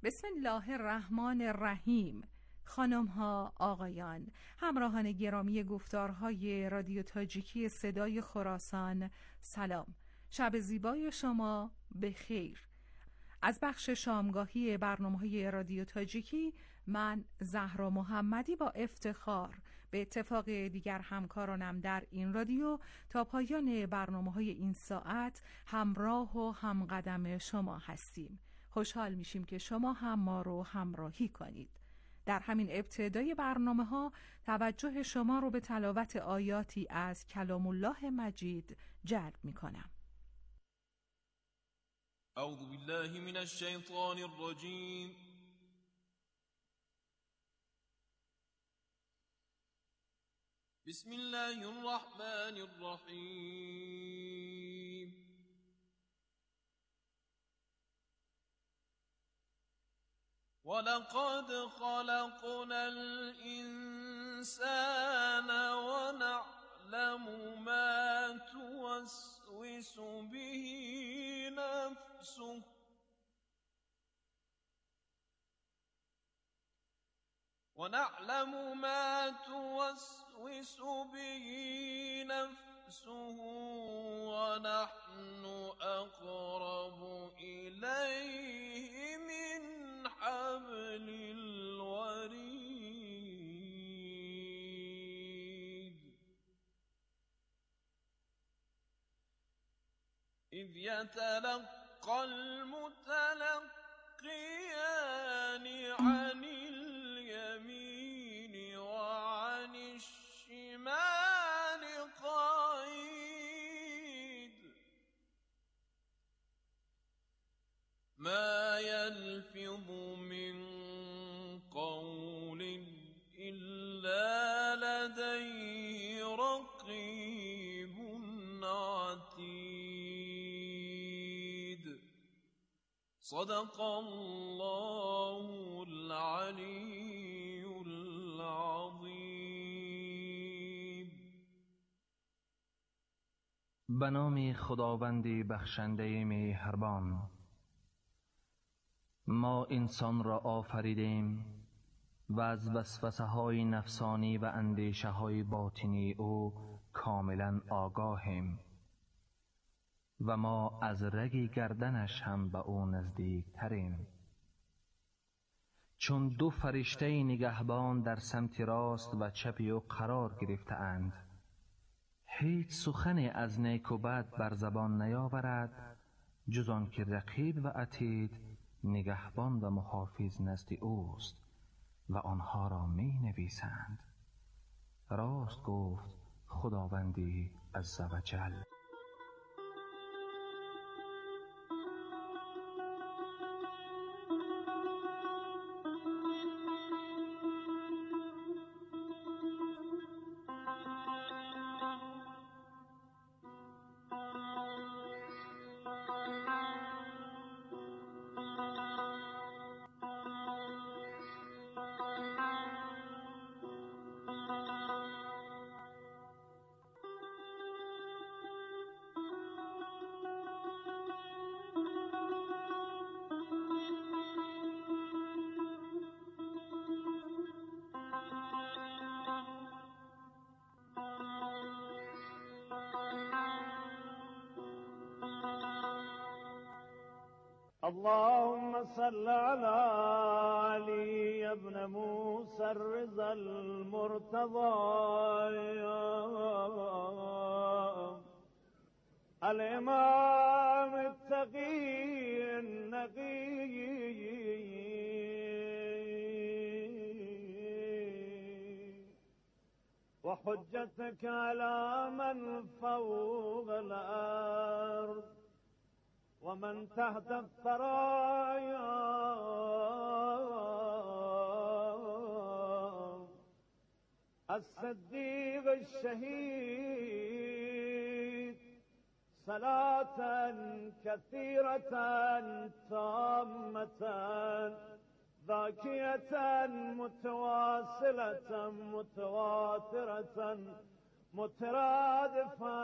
بسم الله الرحمن الرحیم. خانم ها، آقایان، همراهان گرامی گفتارهای رادیو تاجیکی صدای خراسان، سلام. شب زیبای شما بخیر. از بخش شامگاهی برنامه‌های رادیو تاجیکی من زهرا محمدی با افتخار به اتفاق دیگر همکارانم در این رادیو تا پایان برنامه‌های این ساعت همراه و همقدم شما هستیم. خوشحال میشیم که شما هم ما رو همراهی کنید. در همین ابتدای برنامه‌ها توجه شما رو به تلاوت آیاتی از کلام الله مجید جلب می‌کنم. اعوذ بالله من الشیطان الرجیم. بسم الله الرحمن الرحیم. ولقد خلقنا الإنسان ونعلم ما توسوس به نفسه ونحن أقرب إليه من حبل الوريد إذ يتلقى المتلقيان عن اليمين وعن الشمال قعيد ما يلفظ من قول إلا لديه رقيب عتيد. صدق الله العلي العظیم. به نام خداوند بخشنده مهربان. ما انسان را آفریدیم و از وسوسه های نفسانی و اندیشه های باطنی او کاملا آگاهیم و ما از رگ گردنش هم به او نزدیک تریم. چون دو فرشته نگهبان در سمت راست و چپ او قرار گرفته اند، هیچ سخن از نیک و بد بر زبان نیاورد جز آن که رقیب و عتید نگهبان و محافظ نزد اوست و آنها را می نویسند. راست گفت خداوندی عزوجل. اللهم صل على علي ابن موسى الرضا المرتضى الإمام التقي النقي وحجتك على من فوق الأرض ومن تحت الثرايا الصديق الشهيد صلاة كثيرة تامة ذاكية متواصلة متواترة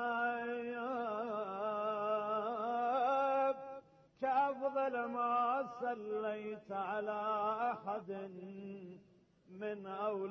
مترادفة كأفضل ما صليت على أحد من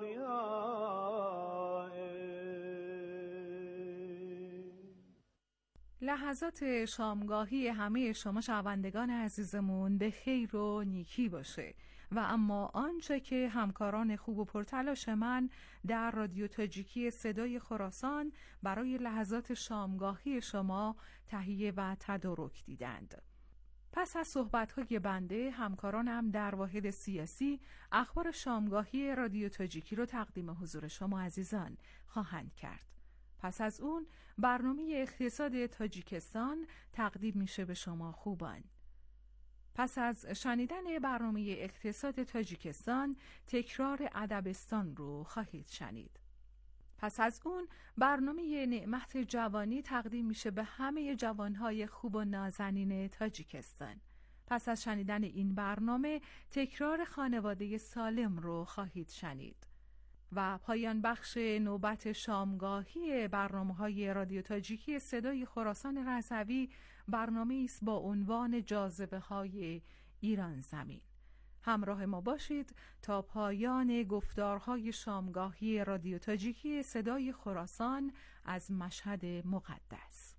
أوليائك. لحظات شامگاهی همه شما شنوندگان عزیزمون به خیر و نیکی باشه و اما آنچه که همکاران خوب و پرتلاش من در رادیو تاجیکی صدای خراسان برای لحظات شامگاهی شما تهیه و تدارک دیدند. پس از صحبت‌های بنده، همکارانم در واحد سیاسی اخبار شامگاهی رادیو تاجیکی رو تقدیم حضور شما عزیزان خواهند کرد. پس از اون برنامه اقتصاد تاجیکستان تقدیم میشه به شما خوبان. پس از شنیدن برنامه اقتصاد تاجیکستان تکرار ادبستان رو خواهید شنید. پس از اون برنامه نعمت جوانی تقدیم میشه به همه جوانهای خوب و نازنین تاجیکستان. پس از شنیدن این برنامه تکرار خانواده سالم رو خواهید شنید. و پایان بخش نوبت شامگاهی برنامه‌های رادیو تاجیکی صدای خراسان رضوی برنامه‌ای است با عنوان جاذبه‌های ایران زمین. همراه ما باشید تا پایان گفتارهای شامگاهی رادیو تاجیکی صدای خراسان از مشهد مقدس.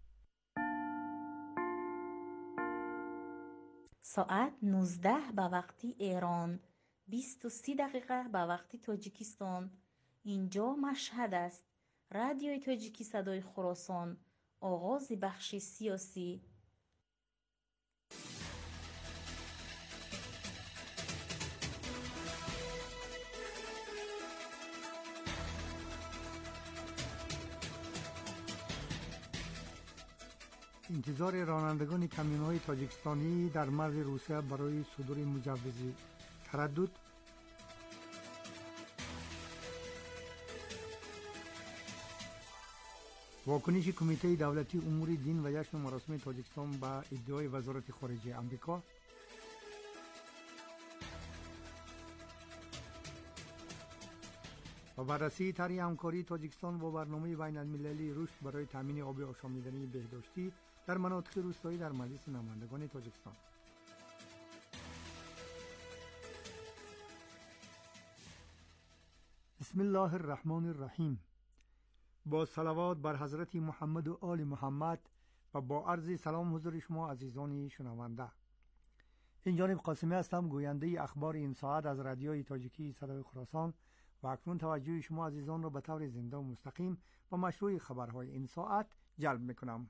ساعت 19 به وقتی ایران، 23 دقیقه به وقتی تاجیکستان. اینجا مشهد است. رادیوی تاجیکی صدای خراسان. آغاز بخش سیاسی. انتظار رانندگان کامیون‌های تاجیکستانی در مرز روسیه برای صدور مجوز تردد. واکنش کمیته دولتی امور دین و جشن مراسم تاجیکستان به ادعای وزارت خارجه آمریکا. و بررسی طرح همکاری تاجیکستان با برنامه بین المللی رشد برای تامین آب آشامیدنی بهداشتی در مناطق روستایی در مجلس نمایندگان تاجیکستان. بسم الله الرحمن الرحیم. با صلوات بر حضرت محمد و آل محمد و با عرض سلام حضور شما عزیزان شنونده. این جانب قاسمی هستم، گوینده اخبار این ساعت از رادیوی تاجیکی صدای خراسان و اکنون توجه شما عزیزان را به طور زنده و مستقیم با مشروع خبرهای این ساعت جلب میکنم.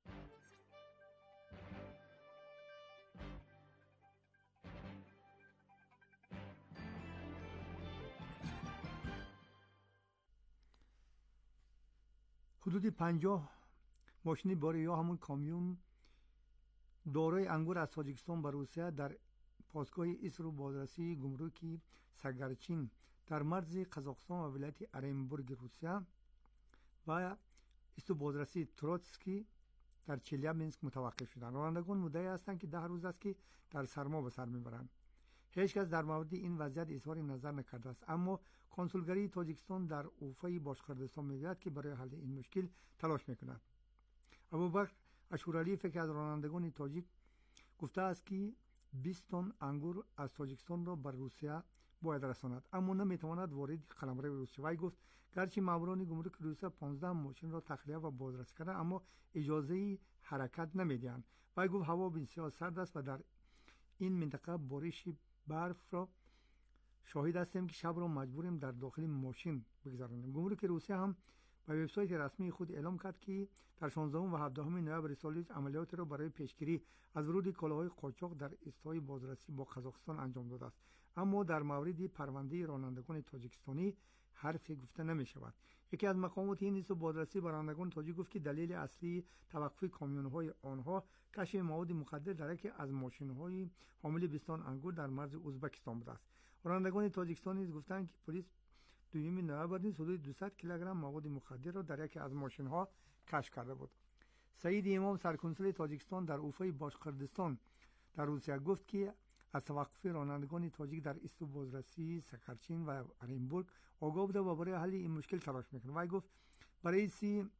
حدود 50 ماشین باری یا همون کامیون دارای انگور از تاجیکستان به روسیه در پاسگاه ایسرو بازرسی گمرکی سگرچین در مرز قزاقستان و ولایت ارنبورگ روسیه و ایستو بازرسی تروتسکی در چلیابینسک متوقف شدند. رانندگان مدعی هستند که 10 روز است که در سرما به سر میبرند. هیچ کس در مورد این وضعیت اظهار نظر نکرده است، اما کنسولگری تاجیکستان در اوفای باشکردستان میگوید که برای حل این مشکل تلاش میکند. ابوبکر اشورالی فکر از رانندگان تاجیک گفته است که 20 تن انگور از تاجیکستان را بر روسیه باید رساند، اما نمیتواند وارد قلمرو روسیه. وی گفت گرچه ماموران گمرک روسیه 15 ماشین را تخلیه و بازرسی کردند، اما اجازه حرکت نمیدهند. وی گفت هوا بسیار سرد است و در این منطقه بارش برف را شاهد هستیم که شب را مجبوریم در داخل ماشین بگذرانیم. گمرک روسیه هم به وبسایت رسمی خود اعلام کرد که در 16 و 17 نوامبر سال عملیات را برای پیشگیری از ورود کالاهای قاچاق در استای بازرسی با قزاقستان انجام داده است، اما در مورد پرونده رانندگان تاجیکستانی حرفی گفته نمی شود. یکی از مقامات این استای بازرسی به رانندگان تاجیک گفت که دلیل اصلی توقف کامیون‌های آنها کشف مواد مخدر در یکی از ماشین‌های حامل 20 تن انگور در مرز ازبکستان بوده است. رانندگان تاجیکستانی گفتند که پلیس 2 نوامبر نیز حدود 200 کیلوگرم مواد مخدر را در یکی از ماشین‌ها کشف کرده بود. سعید امام سرکنسول تاجیکستان در اوفای باشکردستان در روسیه گفت که از توقف رانندگان تاجیک در ایستو بازرسی سکرچین و ارنبورگ آگاه بوده و برای حل این مشکل تلاش می‌کند. وی گفت رئیس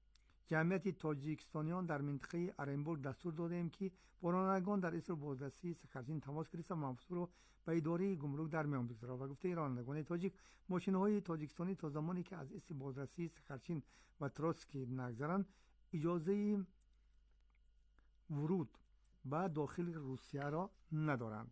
جمعیت تاجیکستانیان در منطقه ارنبورگ دستور دادیم که با رانندگان در اصر بازرسی سکرچین تماس گرفته مفصول را به اداره گمرک در میان بگذارد و گفته رانندگان تاجیک ماشین‌های تاجیکستانی تا زمانی که از اصر بازرسی سکرچین و تروتسکی نگذرند اجازه ورود به داخل روسیه را ندارند.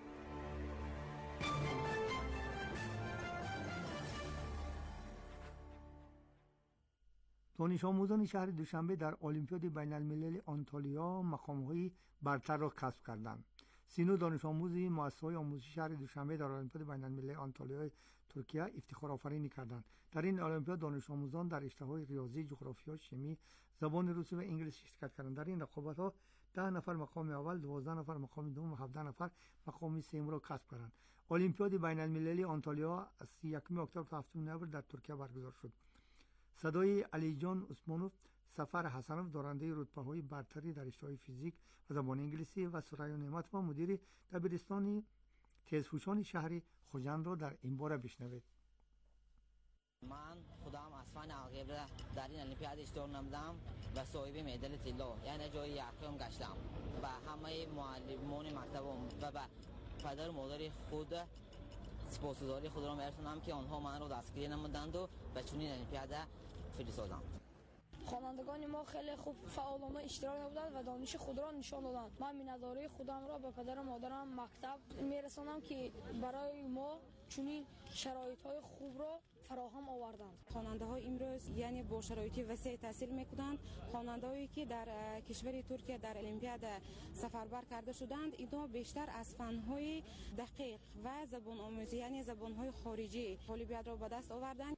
دانش آموزان شهر دوشنبه در المپیاد بین المللی آنتالیا مقام‌های برتر را کسب کردند. 39 دانش آموزی مؤسسه‌های آموزشی شهر دوشنبه در المپیاد بین المللی آنتالیا ترکیه افتخار آفرینی کردند. در این المپیاد دانش آموزان در رشته‌های ریاضی، جغرافیا، شیمی، زبان روسی و انگلیسی شرکت کردند. در این رقابت‌ها 10 نفر مقام اول، 12 نفر مقام دوم و 17 نفر مقام سوم را کسب کردند. المپیاد بین المللی آنتالیا از 31 اکتبر تا 7 نوامبر در ترکیه برگزار شد. صدای علی جان عثمانوف، سفر حسنوف دارنده رتبه‌های برتری در رشته‌های فیزیک و زبان انگلیسی و سریا نعمت و مدیر دبیرستان تیزهوشان شهر خوجند را در این باره بشنوید. من خودم از فن الگبر در این المپیاد اشتراک نمودم و صاحب مدال طلا یعنی جای یکم گشتم و همه معلمان مکتبم و به پدر و مادر خود سپاسگزاری خود را می‌رسانم که آنها من را دستگیر نمودند و به چنین المپیاد فرستادند. خوانندگان ما خیلی خوب فعالانه اشتراک نمودند و دانش خود را نشان دادند. من می‌نداری خودم را به پدر و مادرم مکتب می‌رسانم که برای ما چنین شرایط‌های خوب را فراهم آوردند. خواننده‌های امروز یعنی با شرایط وسیع تحصیل می‌کنند. خواننده‌هایی که در کشور ترکیه در المپیاد سفربر کرده شدند اینا بیشتر از فن‌های دقیق و زبان آموزی یعنی زبان‌های خارجی المپیاد را به دست آوردند.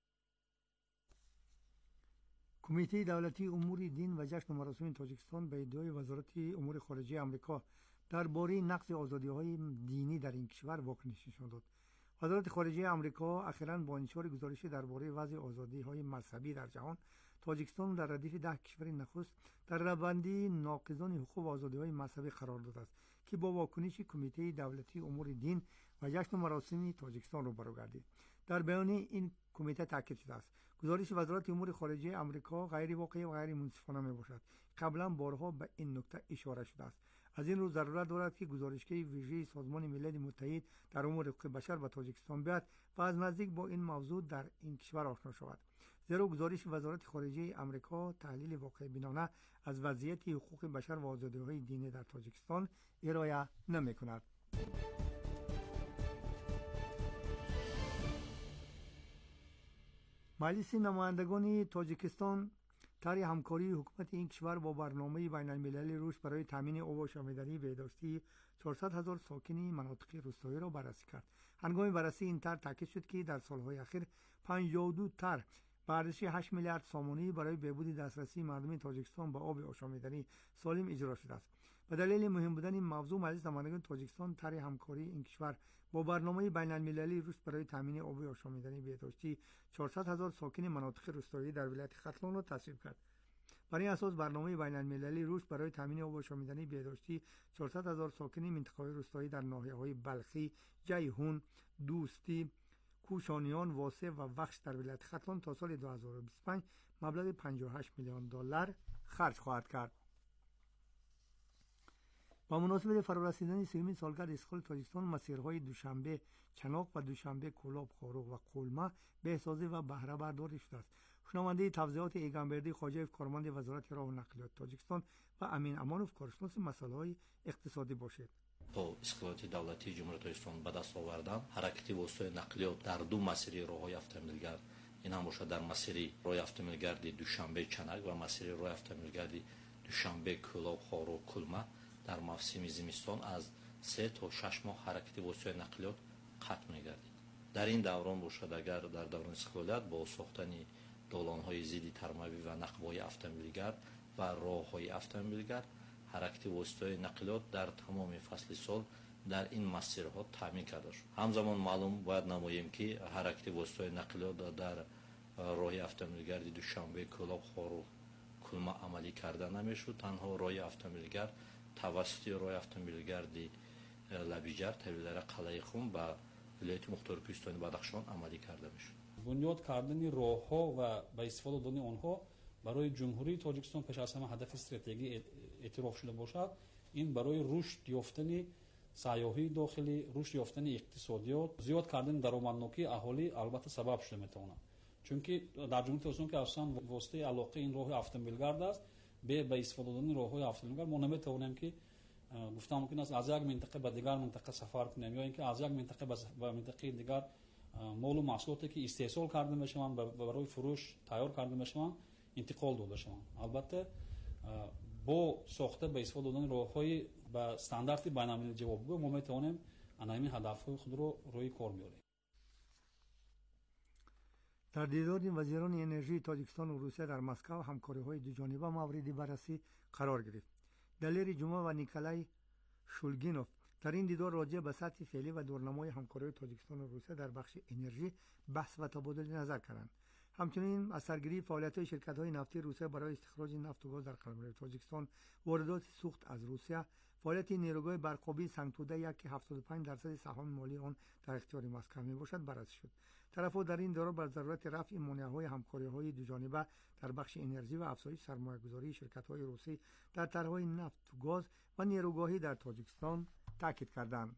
کمیته دولتی امور دین و جشن و مراسم تاجیکستان به ادعای وزارت امور خارجه آمریکا درباره نقض آزادی‌های دینی در این کشور واکنش نشان داد. وزارت خارجه آمریکا اخیراً با انتشار گزارشی درباره وضع آزادی‌های مذهبی در جهان، تاجیکستان در ردیف 10 کشور نخست در روندی ناقضان حقوق و آزادی‌های مذهبی قرار داده است که با واکنش کمیته دولتی امور دین و جشن و مراسم تاجیکستان روبرو گردید. در بیان این کمیته تاکید شده است گزارش وزارت امور خارجه آمریکا غیر واقعی و غیر منصفانه میباشد. قبلا بارها به این نکته اشاره شده است. از این رو ضرورت دارد که گزارشگر ویژه سازمان ملل متحد در امور حقوق بشر به تاجیکستان بیاید و از نزدیک با این موضوع در این کشور آشنا شود. زیرا گزارش وزارت خارجه آمریکا تحلیل واقع بینانه از وضعیت حقوق بشر و آزادی‌های دینی در تاجیکستان ارائه نمی‌کند. مجلس نمایندگان تاجیکستان طرح همکاری حکومت این کشور با برنامه بین المللی روش برای تامین آب و شامیدنی بهداشتی 400,000 ساکن مناطق روستایی را بررسی کرد. هنگام بررسی این طرح تاکید شد که در سالهای اخیر 52 طرح به ارزش 8 میلیارد سامانی برای بهبود دسترسی مردم تاجیکستان به آب آشامیدنی سالم اجرا شده است. به دلیل مهم بودن این موضوع مجلس نمایندگان تاجیکستان طرح همکاری این کشور با برنامه بین المللی روش برای تامین آب آشامیدنی بهداشتی 400,000 ساکن مناطق روستایی در ولایت ختلان را تصویب کرد. برای اساس برنامه بین المللی روش برای تامین آب آشامیدنی بهداشتی 400,000 ساکن منطقه روستایی در ناحیه‌های بلخی، جیهون، دوستی، کوشانیان، واسه و وخش در ولایت ختلان تا سال 2025 مبلغ 58 میلیون دلار خرج خواهد کرد. با مناسبت فرارسیدن سومین سالگرد استقلال تاجیکستان، مسیرهای دوشنبه چناق و دوشنبه کولاب خاروق و قلمه بهسازی و بهره برداری شده است. شنونده توضیحات ایگانبردی خواجه کارمند وزارت راه و نقلیات تاجیکستان و امین امانوف کارشناس مسائل اقتصادی باشد. با اسکلات دولتی جمهوری تاجیکستان به دست آوردن حرکت واسطه نقلیات در دو مسیر راههای автомобилгард این هم باشد در مسیر راه автомобилгарди دوشنبه چنگ و مسیر راه автомобилгарди دوشنبه کولاب خاروق کلمه در موسم زمستان از 3 تا 6 ماه حرکت واسطه نقلیات قطع می‌گردید. در این دوران باشد اگر در دوران استقلالیت با ساختن دالان‌های ضد ترموی و نقب‌های автомобилгард و راه‌های автомобилгард حرکت واسطه نقلیات در تمام فصل سال در این مسیرها تامین کرده شد. همزمان معلوم باید نماییم که حرکت واسطه نقلیات در راه автомобилгарди دوشنبه کولاب خاروق کلمه عملی کرده نمیشد. تنها راه автомобилгард توسط راه автомобилгарди لبیجر طویل قلعه خون و ولایت مختار کوهستانی بدخشان عملی کرده میشد. بنیاد کردن راه‌ها و با استفاده دادن آنها برای جمهوری تاجیکستان پیش از همه هدف استراتژیکی اعتراف شده باشد، این برای رشد یافتن سیاحی داخلی، رشد یافتن اقتصادیات، زیاد کردن درآمدناکی اهالی البته سبب شده میتونه. چون که در جمهوری تاجیکستان که اصلا واسطه علاقه این راه اتومبیلگرد است، به استفاده دادن راههای اتومبیلگرد ما نمیتونیم که گفتم ممکن است از یک منطقه به دیگر منطقه سفر کنیم یا اینکه از یک منطقه به منطقه دیگر مال و محصولاتی که استحصال کرده میشوند برای فروش تیار کرده میشوند انتقال داده شوند. البته با ساخته به استفاده دادن راههای به استاندارد بین‌المللی جوابگو ما میتوانیم همین هدفهای خود رو روی کار بیاریم. در دیدار وزیران انرژی تاجیکستان و روسیه در مسکو همکاری‌های دوجانبه مورد بررسی قرار گرفت. دلیر جمعه و نیکلای شولگینوف در این دیدار راجع به سطح فعلی و دورنمای همکاری تاجیکستان و روسیه در بخش انرژی بحث و تبادل نظر کردند. همچنین از سرگیری فعالیت‌های شرکت‌های نفتی روسیه برای استخراج نفت و گاز در قلمرو تاجیکستان، واردات سوخت از روسیه، فعالیت نیروگاه برقابی سنگتوده که 75% سهام مالی آن در اختیار مسکو میباشد بررسی شد. طرف‌ها در این دوره بر ضرورت رفع مانع‌های همکاری‌های دوجانبه در بخش انرژی و افزایش سرمایه‌گذاری شرکت‌های روسی در طرح‌های نفت و گاز و نیروگاهی در تاجیکستان تاکید کردند.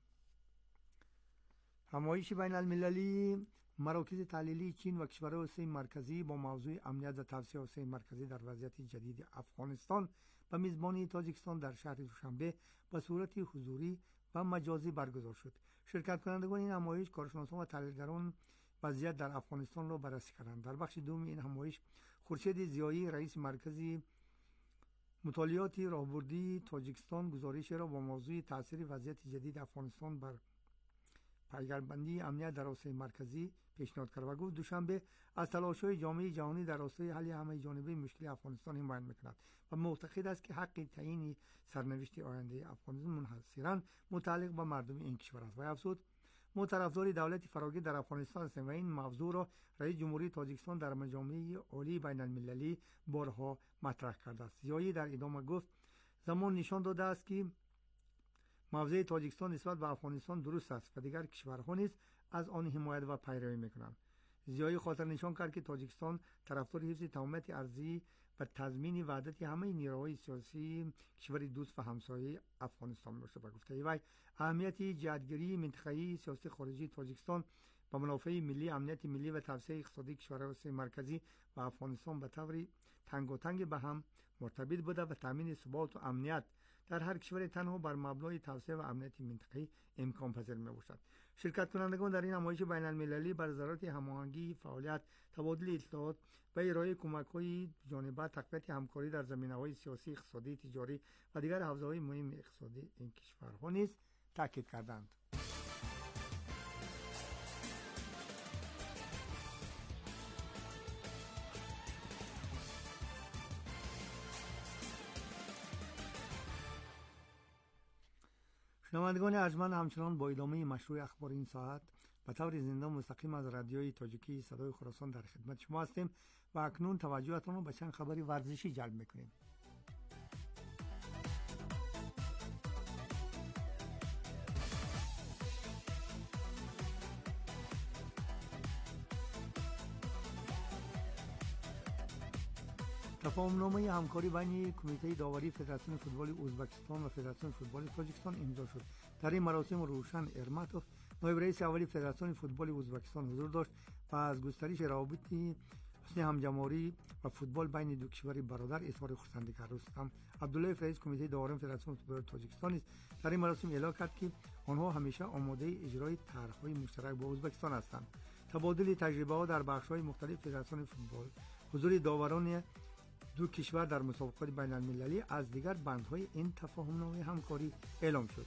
همایش بین‌المللی مراکز تحلیلی چین و کشورهای آسیای مرکزی با موضوع امنیت و توسعه آسیای مرکزی در وضعیت جدید افغانستان به میزبانی تاجیکستان در شهر دوشنبه به صورت حضوری و مجازی برگزار شد. شرکت کنندگان این همایش کارشناسان و تحلیلگران وضعیت در افغانستان را بررسی کردند. در بخش دوم این همایش خورشید ضیایی رئیس مرکز مطالعات راهبردی تاجیکستان گزارش را با موضوع تاثیر وضعیت جدید افغانستان بر پیگربندی امنیت در آسیای مرکزی پیشنهاد کرد و گفت دوشنبه از تلاش‌های جامعه جهانی در راستای حل همه جانبه مشکل افغانستان حمایت می‌کند و معتقد است که حق تعیین سرنوشت آینده افغانستان منحصراً متعلق به مردم این کشور است. و افزود ما طرفدار دولت فراگیر در افغانستان هستیم و این موضوع را رئیس جمهوری تاجیکستان در مجامع عالی بین‌المللی بارها مطرح کرده است. ضیایی در ادامه گفت زمان نشان داده است که موضع تاجیکستان نسبت به افغانستان درست است و دیگر کشورها نیز از آن حمایت و پیروی میکنند. ضیایی خاطر نشان کرد که تاجیکستان طرفدار حفظ تمامیت ارضی و تضمین وحدت همه نیروهای سیاسی کشور دوست و همسایه افغانستان باشد و گفته وی اهمیت جهتگیری منطقه‌ای سیاست خارجی تاجیکستان به منافع ملی، امنیت ملی و توسعه اقتصادی کشورهای آسیای مرکزی و افغانستان به طور تنگاتنگ به هم مرتبط بوده و تامین ثبات و امنیت در هر کشور تنها بر مبنای توسعه و امنیت منطقه‌ای امکان پذیر میباشد. شرکت کنندگان در این همایش بین‌المللی بر ضرورت هماهنگی فعالیت، تبادل اطلاعات و ارائه کمک‌های جانبه، تقویت همکاری در زمینه‌های سیاسی، اقتصادی، تجاری و دیگر حوزه‌های مهم اقتصادی این کشورها نیز تاکید کردند. شنوندگان ارجمند، همچنان با ادامه مشروع اخبار این ساعت به طور زنده مستقیم از رادیوی تاجیکی صدای خراسان در خدمت شما هستیم و اکنون توجهتان را به چند خبر ورزشی جلب میکنیم. تفاهم‌نامه همکاری بین کمیته داوری فدراسیون فوتبال ازبکستان و فدراسیون فوتبال تاجیکستان امضا شد. در این مراسم روشن ارماتوف نایب رئیس اولی فدراسیون فوتبال ازبکستان حضور داشت و از گسترش روابط حسن همجواری و فوتبال بین دو کشور برادر اظهار خرسندی کرد. رستم عبدالله رئیس کمیته داوری فدراسیون فوتبال تاجیکستان در این مراسم اعلام کرد که آنها همیشه آماده اجرای طرح‌های مشترک با ازبکستان هستند. تبادل تجربه‌ها در بخش‌های مختلف فدراسیون فوتبال، حضور داوران دو کشور در مسابقات بین‌المللی از دیگر بندهای این تفاهم‌نامه همکاری اعلام شد.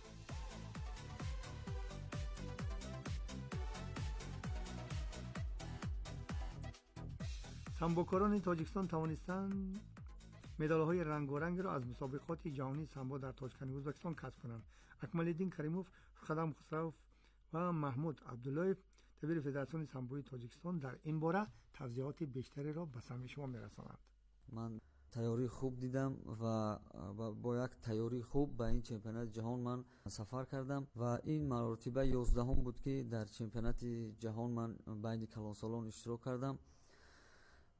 سامبوکاران تاجیکستان توانستند مدال‌های رنگارنگ را از مسابقات جهانی سامبو در تاشکند ازبکستان کسب کنند. اکمال‌الدین کریموف، خدام خسرو و محمود عبدالله دبیر فدراسیون سامبوی تاجیکستان در این باره توضیحات بیشتری را به سمع شما می‌رسانند. من تیاری خوب دیدم و با یک تیاری خوب به این چمپیونات جهان من سفر کردم و این مرتبه 11 بود که در چمپیونات جهان من بین کلانسالان اشتراک کردم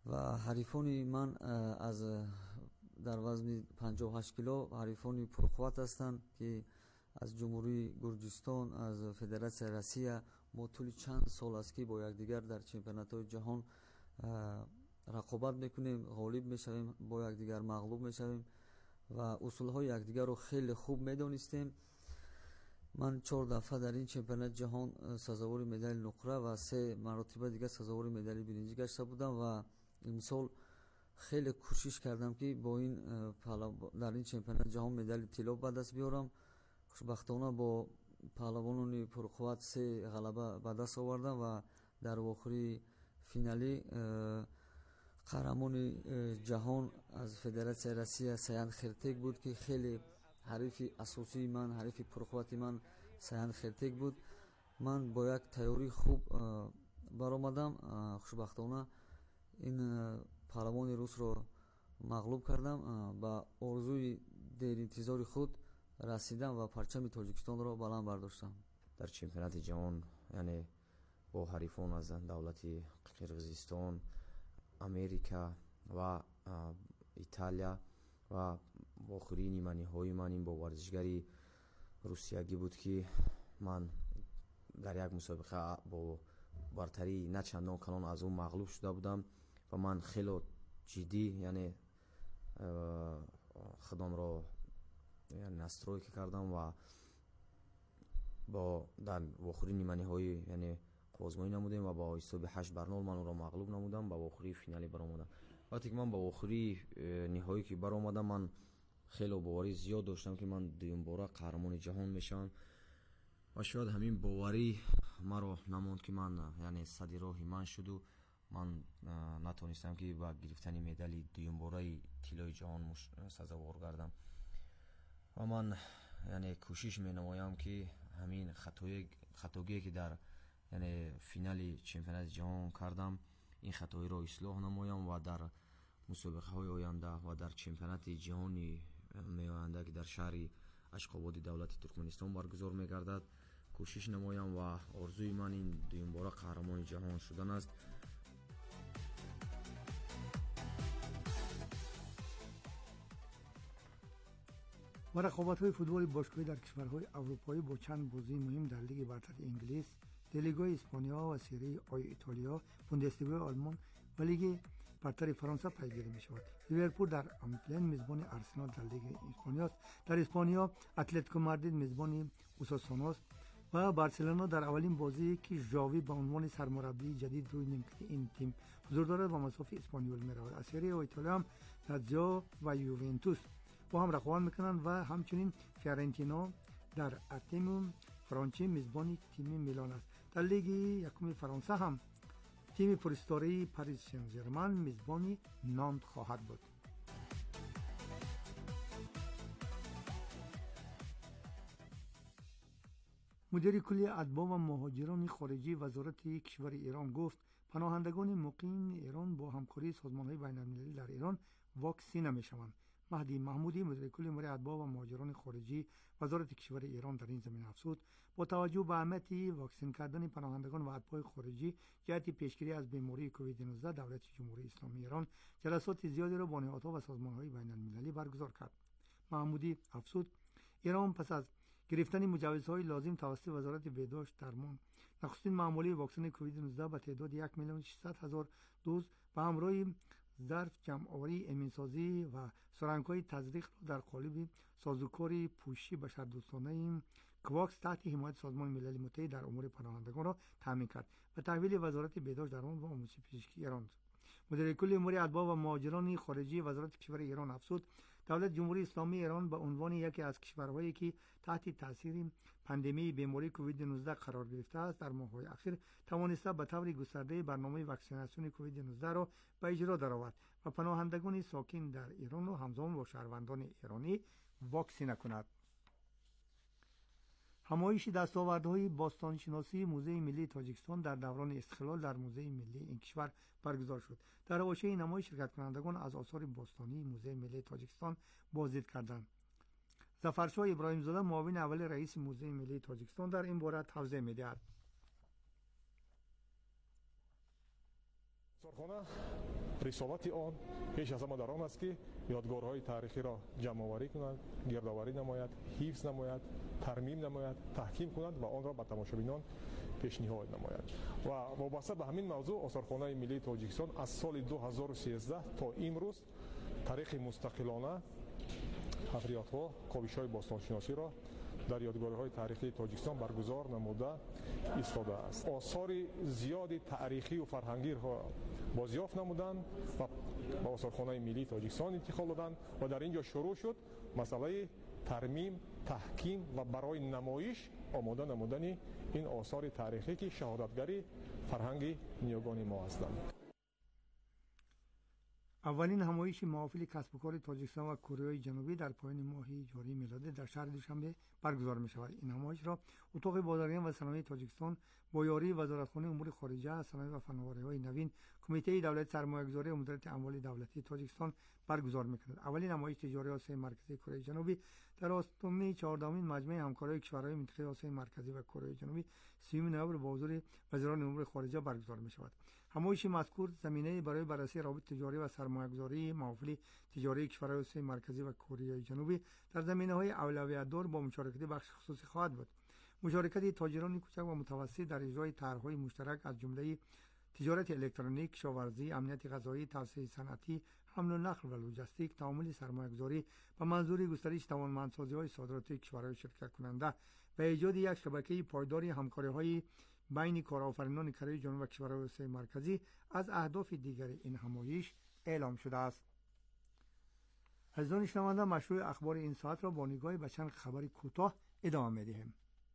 و حریفان من از در وزن 58 کیلو حریفان پرقوت هستند که از جمهوری گرجستان، از فدراسیون روسیه ما طول چند سال است که با یکدیگر در چمپیونات‌های جهان رقابت میکنیم، غالب میشویم، با یکدیگر مغلوب میشویم و اصولهای یکدیگر رو خیلی خوب میدونستیم. من 4 دفعه در این چمپیونات جهان سزاوار مدال نقره و 3 مرتبه دیگه سزاوار مدال برنزی گشته بودم و امسال خیلی کوشش کردم که با این در این چمپیونات جهان مدال طلا به دست بیارم. خوشبختانه با پهلوانان پرقوت 3 غلبه به دست آوردم و در آخری فینالی قهرمان جهان از فدراسیون روسیه سیان خرتک بود که خیلی حریف اساسی من، حریف پرقوت من سیان خرتک بود. من با یک تیاری خوب برآمدم، خوشبختانه این پهلوان روس رو مغلوب کردم، با آرزوی دیر انتظار خود رسیدم و پرچم تاجیکستان را بلند برداشتم. در چمپیونات جهان یعنی با حریفان از دولت قرقیزستان، امریکا و ایتالیا و آخرین نیمه های من این با ورزشگری روسیایی بود که من در یک مسابقه با برتری نه چندان کلان از اون مغلوب شده بودم و من خیلی جدی یعنی خودم را یعنی نستروی کردم و با در آخرین نیمه نهایی یعنی آزمایی نمودیم و با حساب 8-0 من اون را مغلوب نمودم. با آخری فینالی برآمدم. وقتی که من با آخری نهایی که برآمدم من خیلی باوری زیاد داشتم که من دوم باره قهرمان جهان میشم و شاید همین باوری مرا نموند که من یعنی صدر راه من شد و من نتونستم که با گرفتن مدال دوم باره طلای جهان سزاوار گردم و من یعنی کوشش می نمایم که همین خطاگی که در یعنی فینال چمپیونات جهان کردم این خطایی را اصلاح نمایم و در مسابقه های آینده و در چمپیونات جهانی می آینده که در شهر اشخاباد دولت ترکمنستان برگزار می گردد کوشش نمایم و آرزوی من این دوم باره قهرمان جهان شدن است. و رقابت‌های فوتبال باشگاهی در کشورهای اروپایی با چند بازی مهم در لیگ برتر انگلیس، لیگ اسپانیا و سری آ ایتالیا، بوندسلیگا آلمان و لیگ برتر فرانسه پیگیری می‌شود. لیورپول در آنفیلد میزبان آرسنال در لیگ اسپانیا است. در اسپانیا اتلتیکو مادرید میزبان اوساسونا است و بارسلونا در اولین بازی که ژاوی به عنوان سرمربی جدید روی نیمکت این تیم حضور دارد با مصاف اسپانیول می‌رود. از سری آ ایتالیا هم لاتزیو و یوونتوس با هم رقابت میکنند و همچنین فیورنتینا در اتم فرانچه میزبان تیم میلان است. در لیگ یکم فرانسه هم تیم پرستاری پاریس سن ژرمن میزبان نانت خواهد بود. مدیر کلی اتباع و مهاجران خارجی وزارت کشور ایران گفت پناهندگان مقیم ایران با همکاری سازمان‌های بین‌المللی در ایران واکسینه میشوند. مهدی محمودی مدیر کل امور اتباع و مهاجران خارجی وزارت کشور ایران در این زمینه افزود با توجه به اهمیت واکسین کردن پناهندگان و اتباع خارجی جهت پیشگیری از بیماری کووید 19 دولت جمهوری اسلامی ایران جلسات زیادی را با نهادها و سازمان‌های بین‌المللی برگزار کرد. محمودی افزود ایران پس از گرفتن مجوزهای لازم توسط وزارت بهداشت درمان نخستین معمولی واکسن کووید 19 به تعداد 1,600,000 دوز به همراه ظرف جمع‌آوری امین‌سازی و سرنگ‌های تزریق را در قالب سازوکار پوشی بشردوستانه کواکس تحت حمایت سازمان ملل متحد در امور پناهندگان را تامین کرد و تحویل وزارت بهداشت درمان و آموزش پزشکی ایران. مدیر کل امور اتباع و مهاجران خارجی وزارت کشور ایران افزود دولت جمهوری اسلامی ایران به عنوان یکی از کشورهایی که تحت تاثیر پاندمی بیماری کووید 19 قرار گرفته است در ماه‌های اخیر توانسته به طور گسترده برنامه واکسیناسیون کووید 19 را به اجرا درآورد و پناهندگان ساکن در ایران را همزمان با شهروندان ایرانی واکسینه کند. همایش دستاوردهای باستانشناسی موزه ملی تاجیکستان در دوران استقلال در موزه ملی این کشور برگزار شد. در حاشیه نمایش شرکت کنندگان از آثار باستانی موزه ملی تاجیکستان بازدید کردند. ظفرشاه ابراهیم زاده معاون اول رئیس موزه ملی تاجیکستان در این باره توضیح می‌دهد. سرخانه رسالت آن پیش از همه در آن است که یادگارهای تاریخی را جمع آوری کنند، گردآوری نماید، حفظ نماید، ترمیم نماید، تحکیم کنند و آن را به تماشابینان پیشنهاد نماید. و وابسته به همین موضوع آثارخانه ملی تاجیکستان از سال 2013 تا امروز تاریخ مستقلانه حفریت‌ها، کاوش‌های باستانشناسی را در یادگاری‌های تاریخی تاجیکستان برگزار نموده ایستاده است. آثار زیادی تاریخی و فرهنگی را بازیافت نمودند و به آثارخانه ملی تاجیکستان انتقال دادند و در اینجا شروع شد مسئله ترمیم، تحکیم و برای نمایش آماده نمودن این آثار تاریخی که شهادتگری فرهنگ نیاگان ما هستند. اولین نمایش محافل کسب و کار تاجیکستان و کره جنوبی در پایان ماه جاری میلادی در شهر دوشنبه برگزار می شود. این نمایش را اتاق بازرگانی و صنایع تاجیکستان با یاری وزارتخانه امور خارجه، صنایع و فناوری‌های نوین، کمیته دولتی سرمایه‌گذاری و مدیریت اموال دولتی تاجیکستان برگزار می‌کند. اولین نمایش تجاری آسیای مرکزی کره جنوبی در آستانه 14مین مجمع همکاری کشورهای منطقه آسیای مرکزی و کره جنوبی 30 نوامبر با حضور وزیران امور خارجه برگزار می‌شود. نمایش مذکور زمینه برای بررسی روابط تجاری و سرمایه‌گذاری محافل تجاری کشورهای آسیای مرکزی و کره جنوبی در زمینه‌های اولویت‌دار با مشارکت بخش خصوصی خواهد بود. مشارکت تاجران کوچک و متوسط در اجرای طرح‌های مشترک از جمله تجارت الکترونیک، کشاورزی، امنیت غذایی، توسعه صنعتی، حمل و نقل و لوجستیک، تعامل سرمایه‌گذاری و منظور گسترش توانمندسازی‌های صادراتی کشورهای شرکت کننده و ایجاد یک شبکه پایدار همکاری‌های بین کارآفرینان کره جنوبی و کشورهای آسیای مرکزی از اهداف دیگر این نمایش اعلام شده است. عزیزان شنونده، مشروع اخبار این ساعت را با نگاهی به چند خبر کوتاه ادامه می‌دهیم.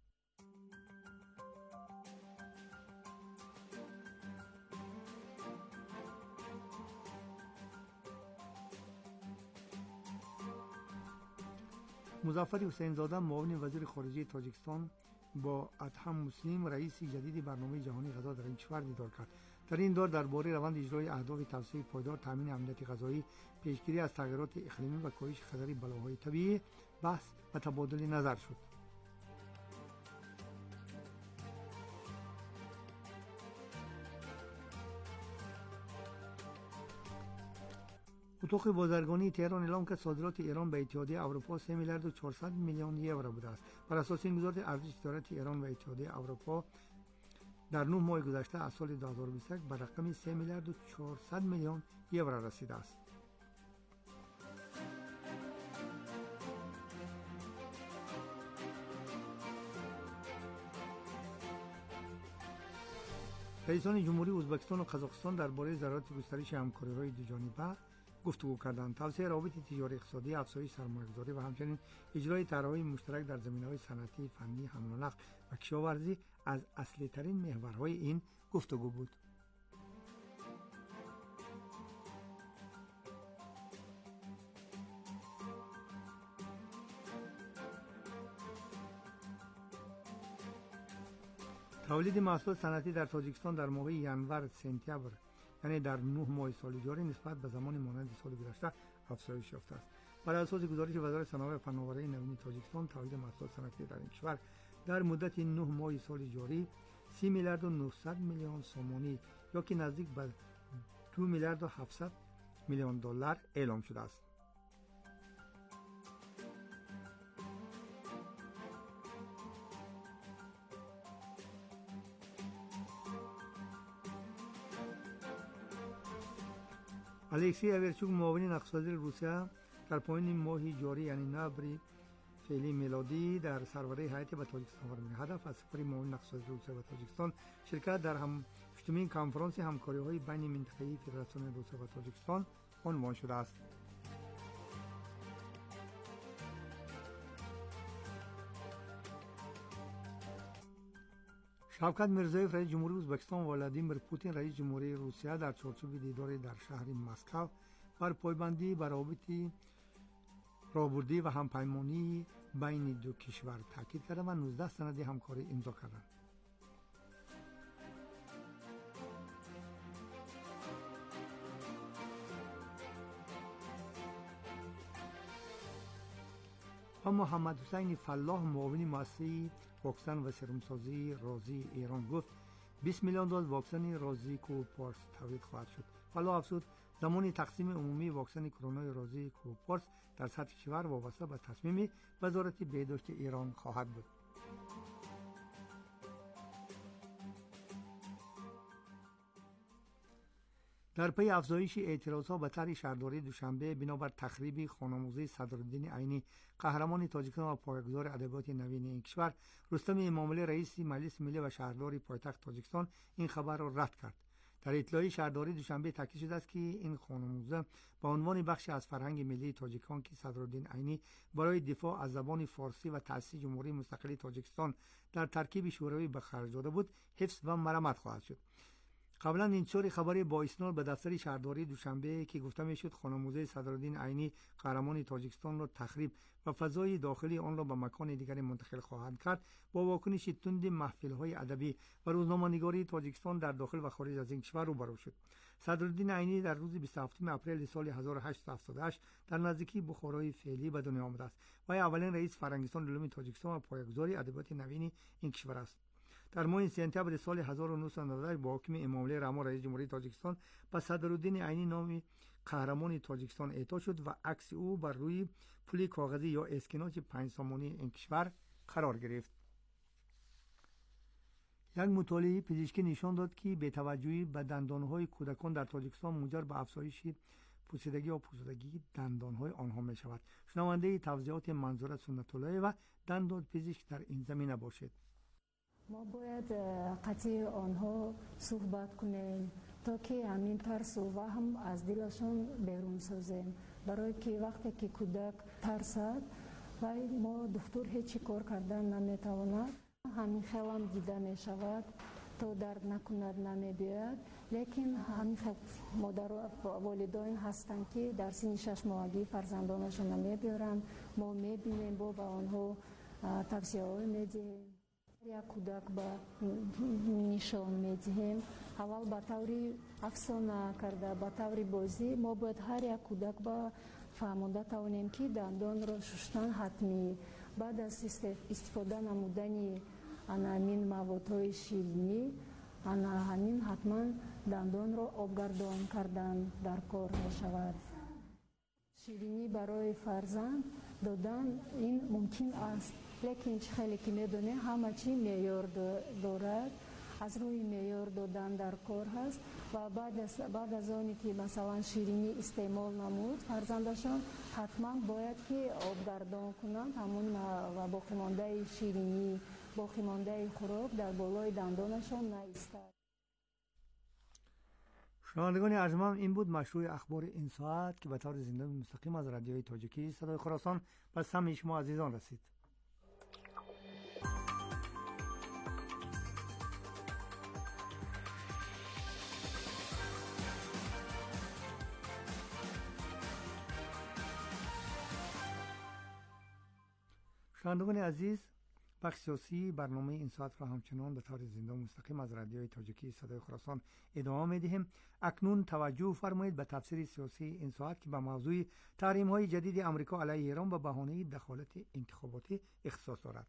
مظفر حسین زاده معاون وزیر خارجه تاجیکستان با ادهم مسلم رئیس جدید برنامه جهانی غذا در این کشور دیدار کرد. در این دور درباره روند اجرای اهداف توسعه پایدار، تامین امنیت غذایی، پیشگیری از تغییرات اقلیمی و کاهش خطر بلاهای طبیعی بحث و تبادل نظر شد. اتاق بازرگانی تهران اعلام کرد صادرات ایران به اتحادیه اروپا 3 میلیارد و 400 میلیون یورو بوده است. بر اساس این گزارش ارزش تجارت ایران و اتحادیه اروپا در 9 ماه گذشته از سال 2021 به رقم 3 میلیارد و 400 میلیون یورو رسیده است. رئیسان جمهوری ازبکستان و قزاقستان درباره ضرورت گسترش همکاری‌های دوجانبه گفتگو کردند. توسعه روابط تجاری اقتصادی، افزایش سرمایه‌گذاری و همچنین اجرای طرح‌های مشترک در زمینه‌های صنعتی، فنی، حمل و نقل و کشاورزی از اصلی‌ترین محورهای این گفتگو بود. تولید محصولات صنعتی در تاجیکستان در ماه ژانویه سپتامبر یعنی در 9 ماه سال جاری نسبت به زمان مانند سال گذشته افزایش یافته است. بر اساس گزارش وزارت صنایع و فناوری نوین تاجیکستان تولید محصولات صنعتی در این کشور در مدت 9 ماه سال جاری 30 میلیارد و 900 میلیون سومانی یا که نزدیک به 2 میلیارد و 700 میلیون دلار اعلام شده است. الکسی اورچوک معاون نقشه‌سازی روسیه در پایان ماه جاری یعنی نوامبر فعلی میلادی در سربراهی هیئت به تاجیکستان برمی‌آید. هدف از سفر معاون نقشه‌سازی روسیه و تاجیکستان شرکت در هشتمین کنفرانس همکاری‌های بین منطقه‌ای فدراسیون روسیه و تاجیکستان عنوان شده است. شوکت میرزایف رئیس جمهوری ازبکستان و ولادیمیر پوتین رئیس جمهوری روسیه در چارچوب دیداری در شهر مسکو بر پایبندی بر روابط راهبردی و همپیمانی بین دو کشور تاکید کردند و 19 سند همکاری امضا کردند. و محمد حسین فلاح معاون مؤسسه واکسن و سرمسازی رازی ایران گفت 20 میلیون دوز واکسن رازی کوپارس تولید خواهد شد. فلاح افزود زمان تقسیم عمومی واکسن کرونا رازی کوپارس در سطح کشور وابسته به تصمیم وزارت بهداشت ایران خواهد بود. در پی افزایش اعتراضها به طرح شهرداری دوشنبه بنابر تخریب خانه‌آموزی صدرالدین عینی قهرمان تاجیکستان و پایه‌گذار ادبیات نوین این کشور، رستم اماملی رئیس مجلس ملی و شهرداری پایتخت تاجیکستان این خبر را رد کرد. در اطلاعیه شهرداری دوشنبه تاکید شده است که این خانه‌آموزی به عنوان بخشی از فرهنگ ملی تاجیکان که صدرالدین عینی برای دفاع از زبان فارسی و تأسیس جمهوری مستقل تاجیکستان در ترکیب شوروی به خرج داده بود، حفظ و مرمت خواهد شد. قبلا انتشار خبری با اسناد به دفتر شهرداری دوشنبه که گفته میشد خانه‌آموزی صدرالدین عینی قهرمان تاجیکستان را تخریب و فضای داخلی آن را به مکان دیگری منتقل خواهند کرد، با واکنش تند محفل‌های ادبی و روزنامه‌نگاری تاجیکستان در داخل و خارج از این کشور روبرو شد. صدرالدین عینی در روز 27 اپریل سال 1878 در نزدیکی بخارای فعلی به دنیا آمده است و اولین رئیس فرهنگستان علوم تاجیکستان و پایه‌گذار ادبیات نوین این کشور است. در ماه سپتامبر سال 1998 با حکم اماملی رحمان رئیس جمهوری تاجیکستان به صدرالدین عینی نام قهرمان تاجیکستان اعطا شد و عکس او بر روی پول کاغذی یا اسکناس 5 سامانی این کشور قرار گرفت. یک مطالعه پزشکی نشان داد که بی‌توجهی به دندانهای کودکان در تاجیکستان منجر به افزایش پوسیدگی یا پوسیدگی دندانهای آنها می شود. شنونده توضیحات منظور سنت الله و دندان پزشک در این زمینه باشید. ما باید قطعی آنها صحبت کنیم تا که همین ترس و وهم از دلشون بیرون سازیم، برای که وقتی که کودک ترسد و ما دکتر هیچی کار کردن نمیتواند، همین خیلی هم دیده می شود تا درد نکند نمی بیاید، لیکن همین مادر و والدین هستند که در سن 6 ماهگی فرزندانشون نمی بیارن. ما می بینیم با به آنها توصیه های می دهیم. یک کودک با نشان میدهیم، اول با طوری افسانه کرده با طوری بازی ما باید هر یک کودک با فهمانده توانیم که دندان را شستن حتمی، بعد از استفاده نمودن همین موادهای شیرینی همین حتما دندان را آبگردان کردن در کار می شود. شیرینی برای فرزند دادن این ممکن است، لیکن خیلی که میدونه همه چی معیار دارد، از روی معیار دادن در کار هست و بعد از آنی که مثلا شیرینی استعمال نمود فرزندشان حتما باید که آبگردان کنند همون و باقی مانده شیرینی باقی مانده خوراک در بالای دندانشان نایستد. شنوندگان ارجمند، این بود مشروع اخبار این ساعت که به طور زنده مستقیم از رادیوی تاجیکی صدای خراسان به سمع شما عزیزان رسید. شنوندگان عزیز، بخش سیاسی برنامه این ساعت را همچنان به طور زنده و مستقیم از رادیوی تاجیکی صدای خراسان ادامه می‌دهیم. اکنون توجه فرمایید به تفسیر سیاسی این ساعت که به موضوع تحریم‌های جدید آمریکا علیه ایران به بهانه دخالت انتخاباتی اختصاص دارد.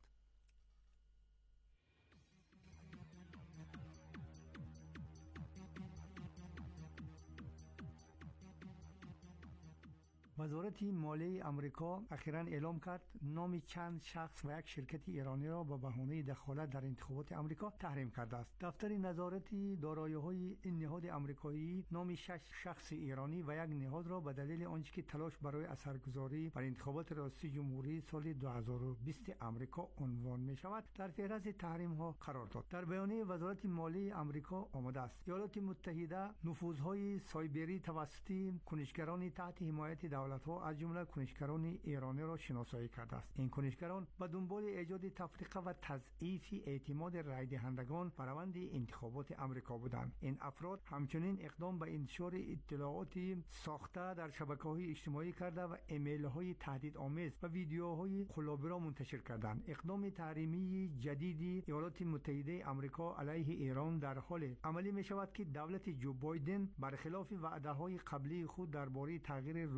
وزارت مالیه آمریکا اخیراً اعلام کرد نام چند شخص و یک شرکت ایرانی را به بهانه دخالت در انتخابات آمریکا تحریم کرده است. دفتر نظارت دارایی‌های این نهاد آمریکایی نام 6 شخص ایرانی و یک نهاد را به دلیل آنچه که تلاش برای اثرگذاری بر انتخابات ریاست جمهوری سال 2020 آمریکا عنوان می شود در فهرست تحریم ها قرار داد. در بیانیه وزارت مالیه آمریکا آمده است ایالات متحده نفوذهای سایبری توسط کنشگران تحت حمایت دولت‌ها از جمله کنشگران ایرانی را شناسایی کرده است. این کنشگران به دنبال ایجاد تفرقه و تضعیف اعتماد رای دهندگان به روند انتخابات آمریکا بودند. این افراد همچنین اقدام به انتشار اطلاعات ساخته در شبکه‌های اجتماعی کرده و ایمیل‌های تهدیدآمیز و ویدیوهای خلابی را منتشر کردند. اقدام تحریمی جدید ایالات متحده آمریکا علیه ایران در حال عملی می‌شود که دولت جو بایدن برخلاف وعده‌های قبلی خود درباره تغییر رویکرد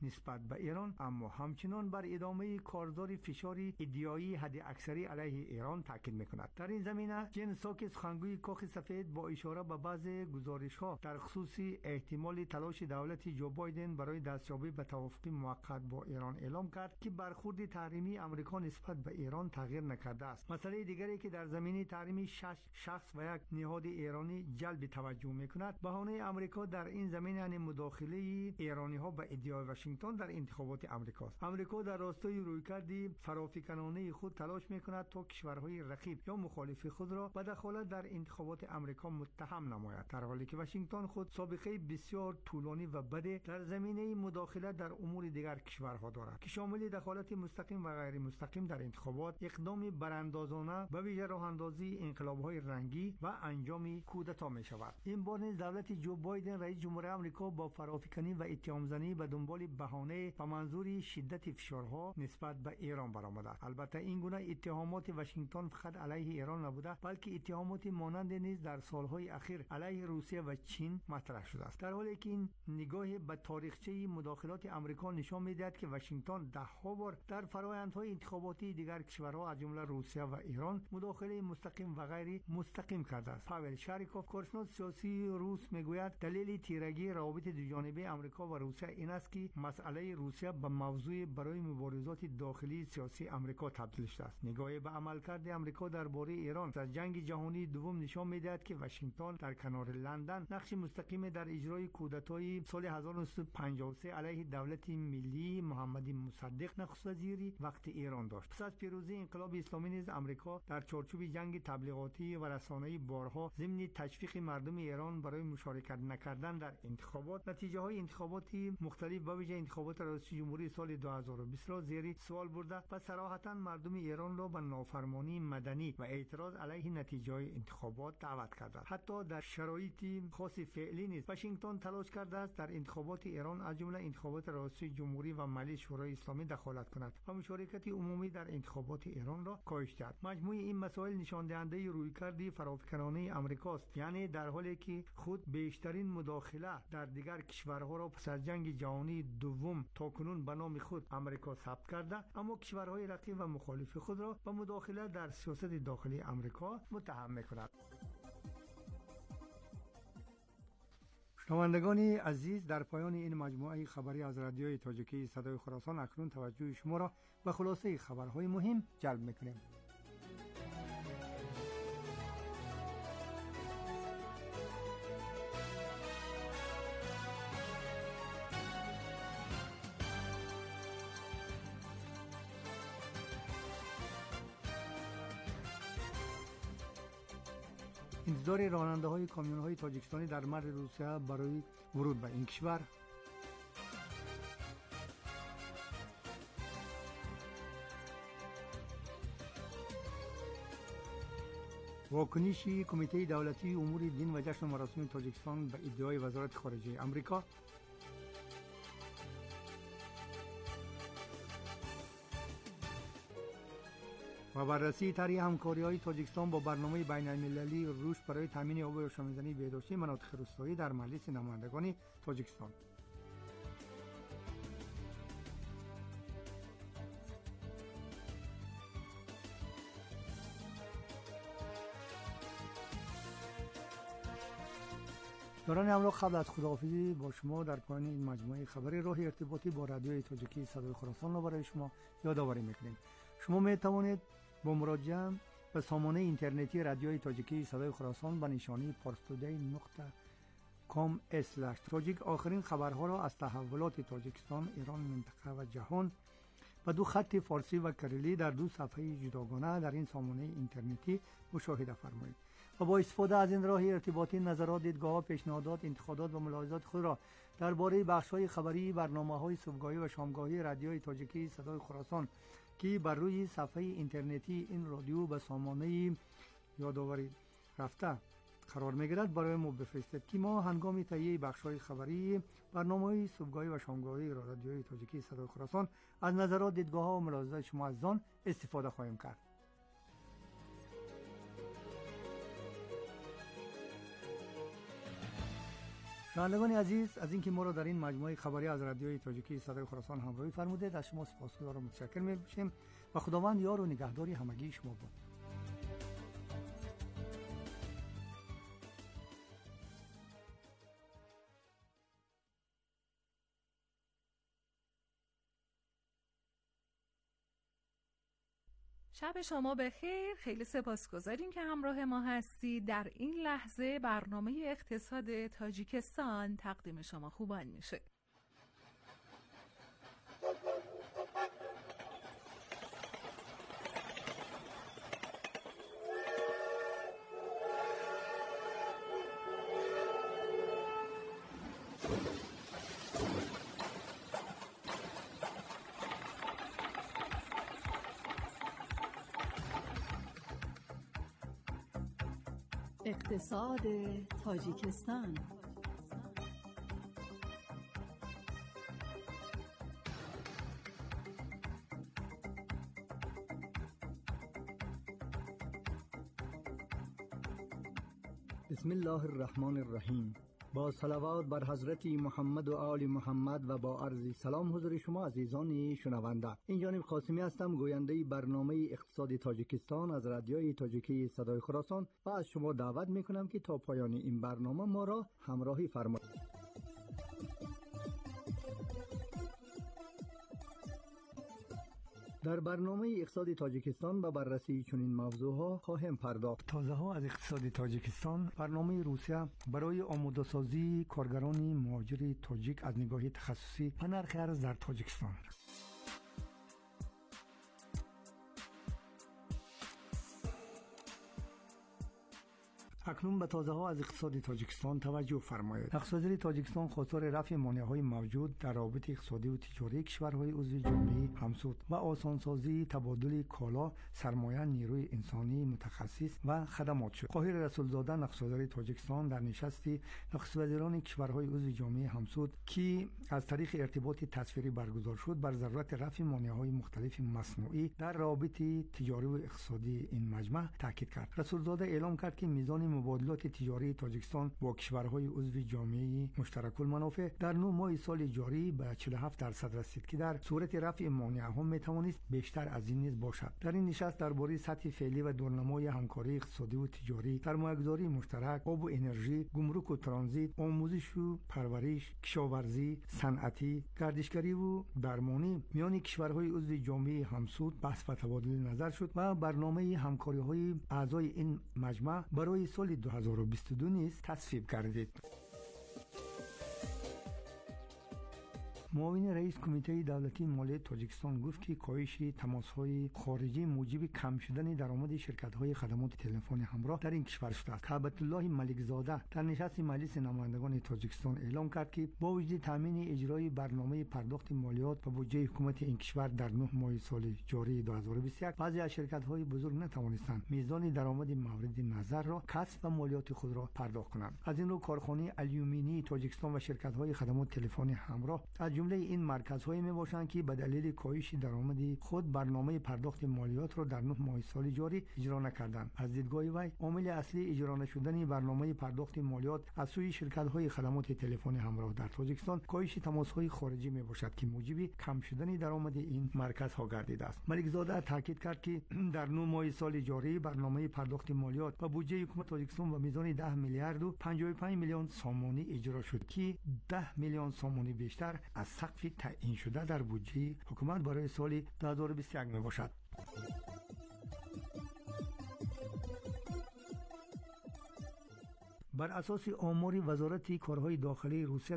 نسبت به ایران، اما همچنان بر ادامه کارزار فشار ادعایی حد اکثری علیه ایران تاکید میکند. در این زمینه جن ساک سخنگوی کاخ سفید با اشاره به بعض گزارش‌ها در خصوص احتمال تلاش دولت جو بایدن برای دستیابی به توافق موقت با ایران اعلام کرد که برخورد تحریمی آمریکا نسبت به ایران تغییر نکرده است. مسئله دیگری که در زمینه تحریم 6 شخص و یک نهاد ایرانی جلب توجه میکند بهانه آمریکا در این زمینه یعنی مداخله ایرانی‌ها به ادعای واشنگتن در انتخابات آمریکا است. آمریکا در راستای رویکرد فرافکنانه خود تلاش میکند تا کشورهای رقیب یا مخالف خود را به دخالت در انتخابات آمریکا متهم نماید، در حالی که واشنگتن خود سابقه بسیار طولانی و بد در زمینه مداخلت در امور دیگر کشورها دارد که شامل دخالت مستقیم و غیر مستقیم در انتخابات، اقدام براندازانه به ویژه راه اندازی انقلاب‌های رنگی و انجام کودتا می شود. این بار نیز دولت جو بایدن رئیس جمهور آمریکا با فرافکنی و اتهام‌زنی به دنبال بهانه به منظور شدت فشارها نسبت به ایران برآمده. البته این گونه اتهامات واشنگتن فقط علیه ایران نبوده، بلکه اتهامات مانند نیز در سالهای اخیر علیه روسیه و چین مطرح شده است. در حالی که این نگاه به تاریخچه مداخلات آمریکا نشان می‌دهد که واشنگتن ده‌ها بار در فرآیندهای انتخاباتی دیگر کشورها از جمله روسیه و ایران مداخله مستقیم و غیر مستقیم کرده است. پاول شاریکوف کارشناس سیاسی روس میگوید دلیل تیرگی روابط دوجانبه آمریکا و روسیه این است که مسئله روسیه به موضوع برای مبارزات داخلی سیاسی آمریکا تبدیل شده است. نگاه به عملکرد آمریکا درباره ایران در جنگ جهانی دوم نشان می‌دهد که واشنگتن در کنار لندن نقش مستقیم در اجرای کودتای سال 1953 علیه دولت ملی محمد مصدق نخست وزیری وقت ایران داشت. پس از پیروزی انقلاب اسلامی نیز آمریکا در چارچوب جنگ تبلیغاتی و رسانه‌ای بارها ضمن تشویق مردم ایران برای مشارکت نکردن در انتخابات نتیجه‌های انتخاباتی مختلف به ویژه انتخابات ریاست جمهوری سال 2020 را زیر سوال برده و صراحتاً مردم ایران را به نافرمانی مدنی و اعتراض علیه نتیجه‌های انتخابات دعوت کرده. حتی در شرایط خاص فعلی نیز واشنگتن تلاش کرده است در انتخابات ایران از جمله انتخابات ریاست جمهوری و مجلس شورای اسلامی دخالت کند و مشارکت عمومی در انتخابات ایران را کاهش دهد. مجموع این مسائل نشان دهنده رویکرد فرافکنانه آمریکاست، یعنی در حالی که خود بیشترین مداخله در دیگر کشورها را پس از جنگ جهانی دوم تاکنون به نام خود آمریکا ثبت کرده، اما کشورهای رقیب و مخالف خود را به مداخله در سیاست داخلی آمریکا متهم می‌کند. شنوندگان عزیز، در پایان این مجموعه خبری از رادیوی تاجیکی صدای خراسان اکنون توجه شما را به خلاصه خبرهای مهم جلب می‌کنیم. انتظار راننده‌های کامیون‌های تاجیکستانی در مرز روسیه برای ورود به این کشور. واکنش کمیته دولتی امور دین و جشن و مراسم تاجیکستان به ادعای وزارت خارجه آمریکا. و بررسی طرح همکاری‌های تاجیکستان با برنامه بین‌المللی رشد برای تامین آب و روشن‌فزایی بهداشتی مناطق روستایی در مجلس نمایندگان تاجیکستان. دوران همراه قبل از خداحافظی با شما در پایان این مجموعه خبری راه ارتباطی با رادیوی تاجیکی صدای خراسان را برای شما یادآوری می‌کنیم. شما می توانید با مراجعه به سامانه اینترنتی رادیوی تاجیکی صدای خراسان به نشانی parstoday.com/tajik آخرین خبرها را از تحولات تاجیکستان، ایران، منطقه و جهان و دو خط فارسی و کریلی در دو صفحه جداگانه در این سامانه اینترنتی مشاهده فرمایید. و با استفاده از این راه ارتباطی نظرات، دیدگاه‌ها، پیشنهادات، انتقادات و ملاحظات خود را درباره بخش‌های خبری، برنامه‌های صبحگاهی و شامگاهی رادیوی تاجیکی صدای خراسان که بر روی صفحه اینترنتی این رادیو به سامانه یادآوری رفته قرار می‌گیرد برای ما بفرستید که ما هنگام تهیه بخش‌های خبری، برنامه‌های صبحگاهی و شامگاهی رادیوی تاجیکی صدای خراسان از نظرات، دیدگاه‌ها و ملاحظات شما از آن استفاده خواهیم کرد. شنوندگان عزیز، از اینکه ما را در این مجموعه خبری از رادیوی تاجیکی صدای خراسان همراهی فرمودید، از شما سپاسگزار و متشکر می‌باشیم و خداوند یار و نگهداری همگی شما باد. شب شما بخیر. خیلی سپاسگزاریم که همراه ما هستید. در این لحظه برنامه اقتصاد تاجیکستان تقدیم شما خوبان میشه. اقتصاد تاجیکستان. بسم الله الرحمن الرحیم. با صلوات بر حضرت محمد و آل محمد و با عرض سلام حضور شما عزیزان شنونده. این جانب قاسمی هستم، گوینده برنامه اقتصاد تاجیکستان از رادیوی تاجیکی صدای خراسان و از شما دعوت میکنم که تا پایان این برنامه ما را همراهی فرمایید. در برنامه اقتصاد تاجیکستان به بررسی چنین موضوعها خواهیم پرداخت. تازه‌ها از اقتصاد تاجیکستان: برنامه روسیه برای آماده‌سازی کارگران مهاجر تاجیک از نگاه تخصصی و نرخ ارز در تاجیکستان. اکنون به تازه‌ها از اقتصاد تاجیکستان توجه فرمایید. اقتصاد تاجیکستان خواستار رفع مانع‌های موجود در روابط اقتصادی و تجاری کشورهای عضو جامعه همسود و آسانسازی تبادل کالا، سرمایه، نیروی انسانی متخصص و خدمات شد. قاهر رسولزاده، اقتصاد تاجیکستان، در نشست نخست وزیران کشورهای عضو جامعه همسود که از طریق ارتباط تصویری برگزار شد، بر ضرورت رفع مانع‌های مختلف مصنوعی در روابط تجاری و اقتصادی این مجمع تاکید کرد. رسولزاده اعلام کرد که میزان مبادلات تجاری تاجیکستان با کشورهای عضو جامعه مشترک المنافع در 9 ماه سال جاری به 47% رسید که در صورت رفع مانع‌ها میتوانست بیشتر از این نیز باشد. در این نشست درباره سطح فعلی و دورنمای همکاری اقتصادی و تجاری، سرمایه‌گذاری مشترک، آب و انرژی، گمرک و ترانزیت، آموزش و پرورش، کشاورزی، صنعتی، گردشگری و درمانی میان کشورهای عضو جامعه همسود بحث و تبادل نظر شد و برنامه همکاری‌های اعضای این مجمع برای سال 2022 نیز تصویب گردید. معاون رئیس کمیته دولتی مالی تاجیکستان گفت که کاهش تماس‌های خارجی موجب کم شدن درآمد شرکت‌های خدمات تلفن همراه در این کشور شده است. کعبت الله ملکزاده در نشست مجلس نمایندگان تاجیکستان اعلام کرد که با وجود تامین اجرای برنامه پرداخت مالیات و بودجه حکومت این کشور در 9 ماه سال جاری 2021، بعضی از شرکت‌های بزرگ نتوانستند میزان درآمد مورد نظر را کسب و مالیات خود را پرداخت کنند. از این رو کارخانه آلیومینی تاجیکستان و شرکت‌های خدمات تلفن همراه از جمله این مرکزهایی میباشند که به دلیل کاهش درآمد خود برنامه پرداخت مالیات را در 9 ماه سال جاری اجرا نکردند. از دیدگاه وی، عامل اصلی اجرا نشدن برنامه پرداخت مالیات از سوی شرکت‌های خدمات تلفن همراه در تاجیکستان کاهش تماس‌های خارجی میباشد که موجب کم شدن درآمد این مرکزها گردیده است. ملکزاده تاکید کرد که در 9 ماه سال جاری برنامه پرداخت مالیات و بودجه حکومت تاجیکستان به میزان 10 میلیارد و 55 میلیون سامانی اجرا شد که 10 میلیون سامانی بیشتر از سقف تعیین شده در بودجه حکومت برای سال 2021 می باشد. بر اساس آمار وزارت کارهای داخلی روسیه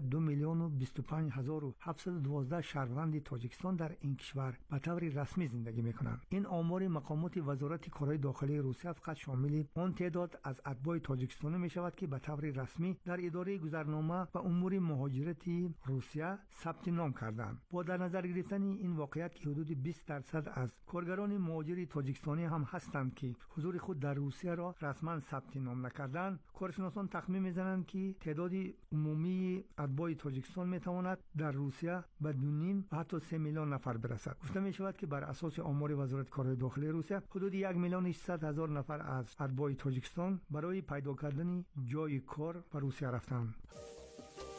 2,025,712 شهروند تاجیکستان در این کشور به طور رسمی زندگی میکنند. این آمار مقامات وزارت کارهای داخلی روسیه فقط شامل آن تعداد از اتباع تاجیکستان می شود که به طور رسمی در اداره گذرنامه و امور مهاجرتی روسیه ثبت نام کردند. با در نظر گرفتن این واقعیت که حدود 20% از کارگران مهاجر تاجیکستانی هم هستند که حضور خود در روسیه را رسما ثبت نام نکردند، کارشناسان تخمین میزنند که تعداد عمومی اتباع تاجیکستان میتواند در روسیه به 2.5 و حتی 3 میلیون نفر برسد. گفته می شود که بر اساس آمار وزارت کارهای داخلی روسیه حدود 1,800,000 نفر از اتباع تاجیکستان برای پیدا کردن جای کار به روسیه رفتند.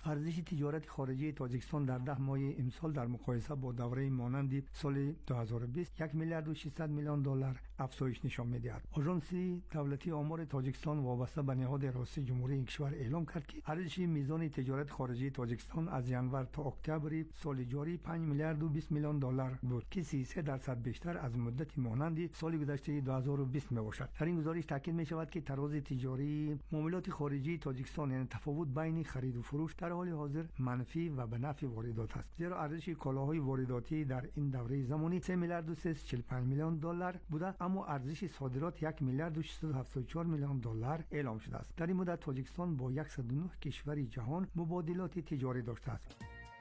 ارزش تجارت خارجی تاجیکستان در 10 ماه امسال در مقایسه با دوره مانند سال 2020 1 میلیارد و 600 میلیون دلار افزایش نشان می‌دهد. آژانس دولتی آمار تاجیکستان وابسته به نهاد راستی جمهوری این کشور اعلام کرد که ارزش میزان تجارت خارجی تاجیکستان از ژانویه تا اکتبر سال جاری 5 میلیارد و 20 میلیون دلار بود که 33% بیشتر از مدت مانند سال گذشته 2020 میباشد. در این گزارش تاکید می شود که تراز تجاری معاملات خارجی تاجیکستان یعنی تفاوت بین خرید و فروش در حال حاضر منفی و به نفع واردات است، زیرا ارزش کالاهای وارداتی در این دوره زمانی 3 میلیارد و 345 میلیون دلار بوده، اما ارزش صادرات 1 میلیارد و 674 میلیون دلار اعلام شده است. در این مدت تاجیکستان با 109 کشور جهان مبادلات تجاری داشته است.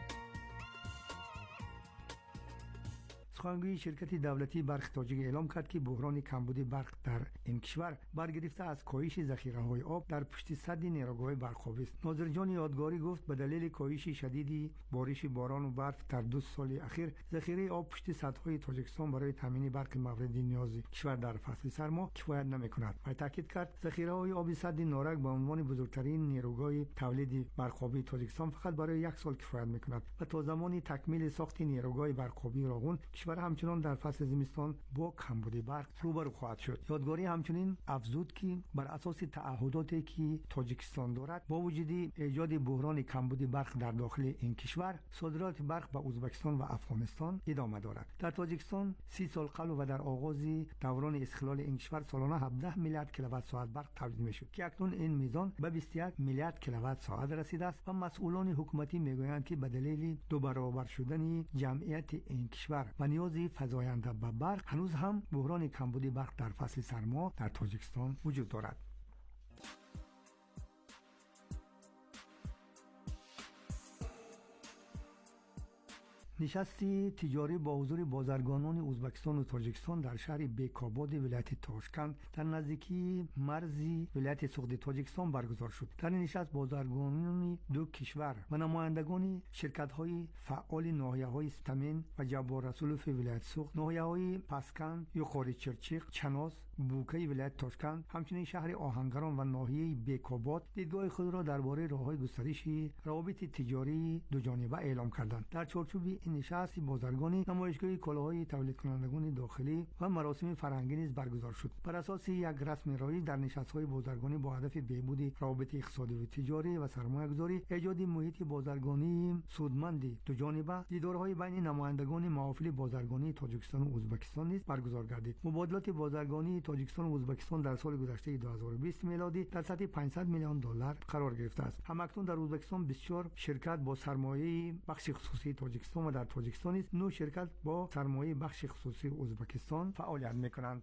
سخنگوی شرکت دولتی برق تاجیک اعلام کرد که بحران کمبود برق در این کشور برگرفته از کاهش ذخیره‌های آب در پشت سد نیروگاه برق‌آب است. ناظرجان یادگاری گفت به دلیل کاهش شدید بارش باران و برف در 2 سال اخیر ذخیره آب پشت سدهای تاجیکستان برای تامین برق مورد نیاز کشور در فصل سرما کفایت نمی‌کند. و تاکید کرد ذخیره‌های آب سد نارنگ به عنوان بزرگترین نیروگاه تولید برق‌آبی تاجیکستان فقط برای 1 سال کفایت می‌کند و تا زمانی تکمیل ساخت نیروگاه برق‌آبی راغون کشور همچنان در فصل زمستان با کمبود برق روبرو خواهد شد. یادگاری همچنین افزود که بر اساس تعهداتی که تاجیکستان دارد با وجود ایجاد بحران کمبود برق در داخل این کشور صادرات برق به ازبکستان و افغانستان ادامه دارد. در تاجیکستان 30 سال قبل و در آغاز دوران استقلال این کشور سالانه 17 میلیارد کیلووات ساعت برق تولید میشد که اکنون این میزان به 21 میلیارد کیلووات ساعت رسیده است و مسئولان حکومتی میگویند که به دلیل 2 برابر شدن جمعیت این کشور و نیاز فزاینده به برق هنوز هم بحران کمبود برق در فصل سرما در تاجیکستان وجود دارد. نشست تجاری با حضور بازرگانان ازبکستان و تاجیکستان در شهر بیکاباد ولایت تاشکند در نزدیکی مرز ولایت سوخت تاجیکستان برگزار شد. در این نشست بازرگانان 2 کشور و نمایندگان شرکت‌های فعال ناحیه‌های ستمین و جبار رسولوف ولایت سوخت، ناحیه‌های پسکند، یوخاری چرچیق، چناز، بوکی ولایت تاشکند، همچنین شهر آهنگران و ناحیه بیکاباد دیدگاه خود را درباره راه‌های گسترش روابط تجاری دو جانبه اعلام کردند. در چارچوب این نشست بازرگانی نمایشگاه کالاهای تولید کنندگان داخلی و مراسم فرهنگی نیز برگزار شد. بر اساس یک رسم رایج در نشست‌های بازرگانی با هدف بهبود روابط اقتصادی و تجاری و سرمایه‌گذاری، ایجاد محیط بازرگانی سودمند دو جانبه، دیدارهای بین نمایندگان محافل بازرگانی تاجیکستان و ازبکستان نیز برگزار گردید. مبادلات بازرگانی تاجیکستان و ازبکستان در سال گذشته 2020 میلادی در سطح 500 میلیون دلار قرار گرفته است. همکنون در ازبکستان بسیار شرکت با سرمایه بخش خصوصی تاجیکستان و در تاجیکستان نیز 9 شرکت با سرمایه بخش خصوصی ازبکستان فعالیت می‌کنند.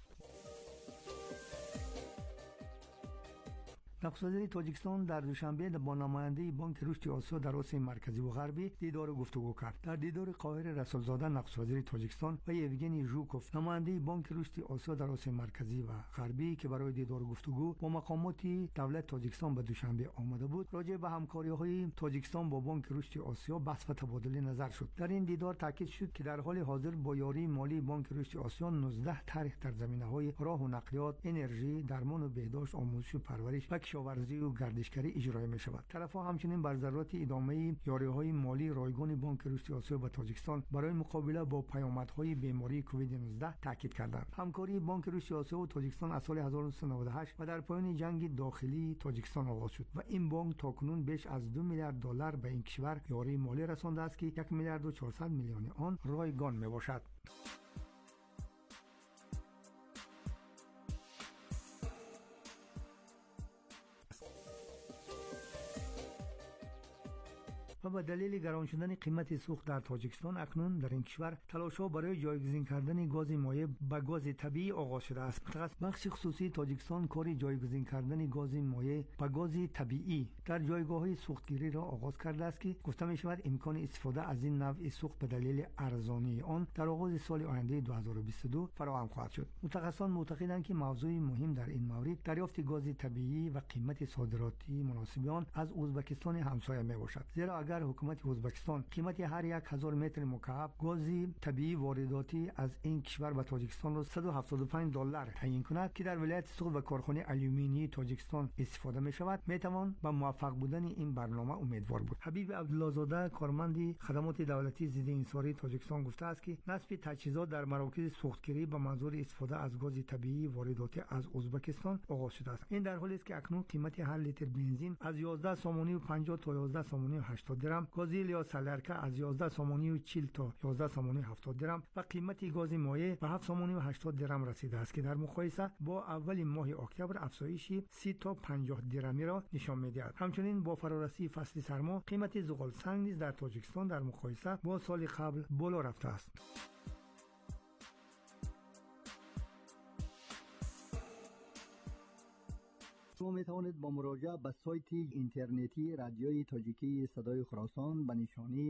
نخست وزیر تاجیکستان در دوشنبه با نماینده بانک رشد آسیا در آسیای مرکزی و غربی دیدار و گفتگو کرد. در دیدار قاهره رسولزاده نخست وزیر تاجیکستان و یوگنی ژوکوف نماینده بانک رشد آسیا در آسیای مرکزی و غربی که برای دیدار و گفتگو با مقامات دولت تاجیکستان به دوشنبه آمده بود، راجع به همکاری‌های تاجیکستان با بانک رشد آسیا بحث و تبادل نظر شد. در این دیدار تاکید شد که در حال حاضر با یاری مالی بانک رشد آسیا 19 طرح در زمینه‌های راه و نقلیات، انرژی، درمان و بهداشت، آموزش و پرورش و کشاورزی و گردشگری اجرا می شود. طرف‌ها همچنین بر ضرورت ادامه یاری‌های مالی رایگان بانک رشد آسیا با تاجیکستان برای مقابله با پیامدهای بیماری کووید 19 تاکید کردند. همکاری بانک رشد آسیا و تاجیکستان از سال 1998 و در پایان جنگ داخلی تاجیکستان آغاز شد و این بانک تاکنون بیش از 2 میلیارد دلار به این کشور یاری مالی رسانده است که 1 میلیارد و 400 میلیون آن رایگان می باشد. و به دلیل گران شدن قیمت سوخت در تاجیکستان اکنون در این کشور تلاش‌ها برای جایگزین کردن گاز مایع به گاز طبیعی آغاز شده است. متخصص بخش خصوصی تاجیکستان کار جایگزین کردن گاز مایع به گاز طبیعی در جایگاه‌های سوختگیری را آغاز کرده است که گفته می‌شود امکان استفاده از این نوع سوخت به دلیل ارزانی آن در آغاز سال آینده 2022 فراهم خواهد شد. متخصصان معتقدند که موضوع مهم در این مورد دریافت گاز طبیعی و قیمت صادراتی مناسب آن از ازبکستان همسایه میباشد، زیرا اگر در حکومت ازبکستان قیمت هر 1000 متر مکعب گاز طبیعی وارداتی از این کشور به تاجیکستان را $175 تعیین کند که در ولایت سوخت و کارخانه آلومینی تاجیکستان استفاده می شود، می توان به موفق بودن این برنامه امیدوار بود. حبیب عبدالله زاده کارمند خدمات دولتی ضد انحصاری تاجیکستان گفته است که نصب تجهیزات در مراکز سوختگیری به منظور استفاده از گاز طبیعی وارداتی از ازبکستان آغاز شده است. این در حالی است که اکنون قیمت هر لیتر بنزین از 11 سومانی و 50 تا 11 سومانی و 80 درم، گازیل یا سالرکه از 11 سومانی و 40 تا 11 سومانی و 70 درم و قیمت گاز مایع به 7 سومانی و 80 درم رسیده است که در مقایسه با اول ماه اکتبر افزایشی 30 تا 50 درمی را نشان می‌دهد. همچنین با فرارسی فصل سرما قیمت زغال سنگ نیز در تاجیکستان در مقایسه با سال قبل بالا رفته است. شما می توانید با مراجعه به سایت اینترنتی رادیوی تاجیکی صدای خراسان به نشانی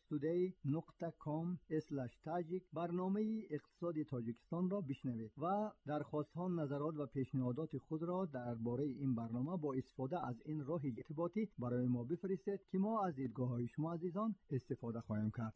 parstoday.com/tajik برنامه اقتصاد تاجیکستان را بشنوید و درخواست‌ها، نظرات و پیشنهادات خود را درباره این برنامه با استفاده از این راه ارتباطی برای ما بفرستید که ما از دیدگاه‌های شما عزیزان استفاده خواهیم کرد.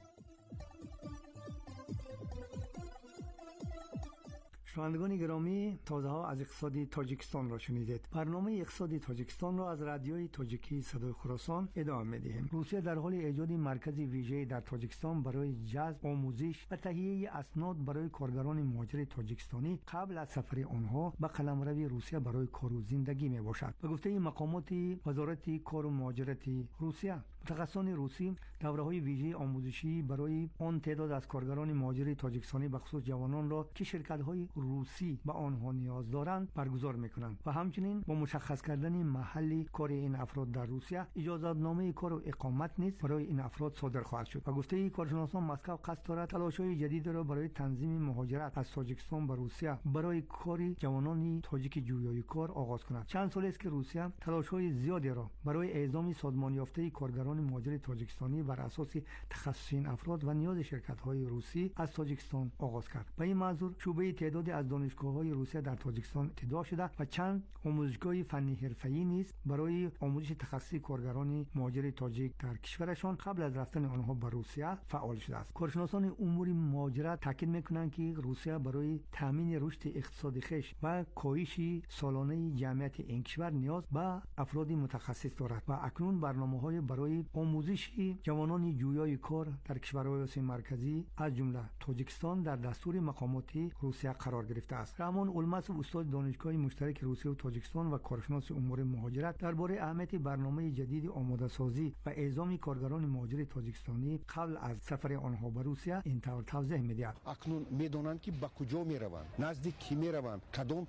شنوندگان گرامی، تازه ها از اقتصاد تاجیکستان را شنیدید. برنامه اقتصاد تاجیکستان را از رادیوی تاجیکی صدای خراسان ادامه می‌دهیم. روسیه در حال ایجاد مرکزی ویژه در تاجیکستان برای جذب، آموزش و تهیه اسناد برای کارگران مهاجر تاجیکستانی قبل از سفر آنها به قلمرو روسیه برای کار و زندگی میباشد. به گفته مقامات وزارت کار و مهاجرت روسیه، متخصصان روسی دوره‌های ویژه آموزشی برای آن تعداد از کارگران مهاجر تاجیکستانی بخصوص جوانان را که شرکت‌های روسی به آنها نیاز دارند برگزار می‌کنند و همچنین با مشخص کردن محل کار این افراد در روسیه اجازه‌نامه کار و اقامت نیز برای این افراد صادر خواهد شد. و گفته کارشناسان مسکو قصد دارد تلاش‌های جدید را برای تنظیم مهاجرت از تاجیکستان به روسیه برای کار جوانان تاجیک جویای کار آغاز کند. چند سال است که روسیه تلاش‌های زیادی را برای اعزام سازمان یافته کارگران مهاجر تاجیکستانی بر اساس تخصص این افراد و نیاز شرکت‌های روسی از تاجیکستان آغاز کرد. به این منظور شعبه تعدادی از دانشگاه‌های روسیه در تاجیکستان ابتدا شده و چند آموزشگاه فنی حرفه‌ای نیز برای آموزش تخصصی کارگران مهاجر تاجیک در کشورشان قبل از رفتن آنها به روسیه فعال شده است. کارشناسان امور مهاجرت تاکید می‌کنند که روسیه برای تامین رشد اقتصادی خویش و کاهش سالانه جمعیت این کشور نیاز به افراد متخصص دارد و اکنون برنامه‌های برای آموزش جوانان جویای کار در کشورهای آسیای مرکزی از جمله تاجیکستان در دستور مقامات روسیه قرار گرفته است. رحمان اولمسوف استاد دانشگاه مشترک روسیه و تاجیکستان و کارشناس امور مهاجرت درباره اهمیت برنامه جدید آماده سازی و اعزام کارگران مهاجر تاجیکستانی قبل از سفر آنها به روسیه این طور توضیح می‌دهد. اکنون می‌دانند که به کجا می‌روند، نزد کی می‌روند، کدام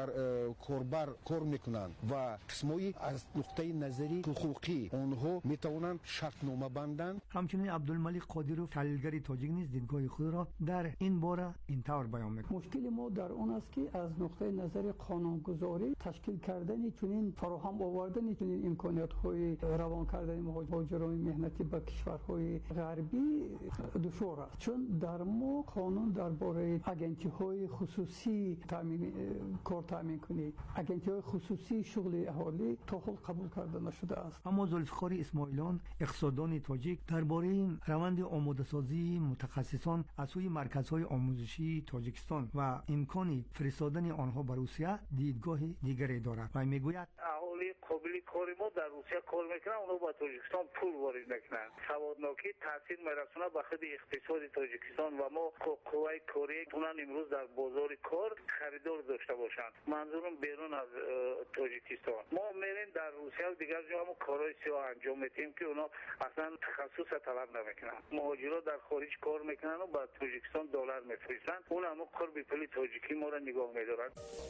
کاربر کار می‌کنند و قسمایی از نقطه نظری حقوقی آنها می‌توانند شرطنامه بندند. همچنین عبدالملک قادیروف تحلیلگر تاجیک نیز دیدگاه خود را در این باره این طور بیان می‌کند. مشکل ما در اون است که از نقطه نظر قانونگذاری تشکیل کردن چنین فراهم آوردن چنین امکانات‌های روان کردن مهاجران مهنتی به کشورهای غربی دشوار است، چون در ما قانون درباره اجنسی‌های خصوصی کار تامین کنی، اجنسی‌های خصوصی شغل اهالی تا حال قبول کرده نشده است. اما ذوالفقار اسماعیلیان اقتصاددان تاجیک درباره این روند آماده‌سازی متخصصان از سوی مرکزهای آموزشی تاجیکستان و امکان فرستادن آنها به روسیه دیدگاه دیگری دارد و میگوید اهالی قابل کار ما در روسیه کار میکنن، اونها با تاجیکستان پول وارد میکنن. سوادناکی تاثیر میرسونه به خود اقتصاد تاجیکستان و ما قوای کاری تونن امروز در بازار کار خریدار داشته باشند. منظورم بیرون از تاجیکستان. ما میریم در روسیه و دیگر جا هم کارهای سیاه انجام میدیم که اونا اصلا تخصص طلب نمیکنن. مهاجرا در خارج کار میکنن و با تاجیکستان دلار میفرستن، اون هم کار به پول تاجیکی ما را نگاه میدارن.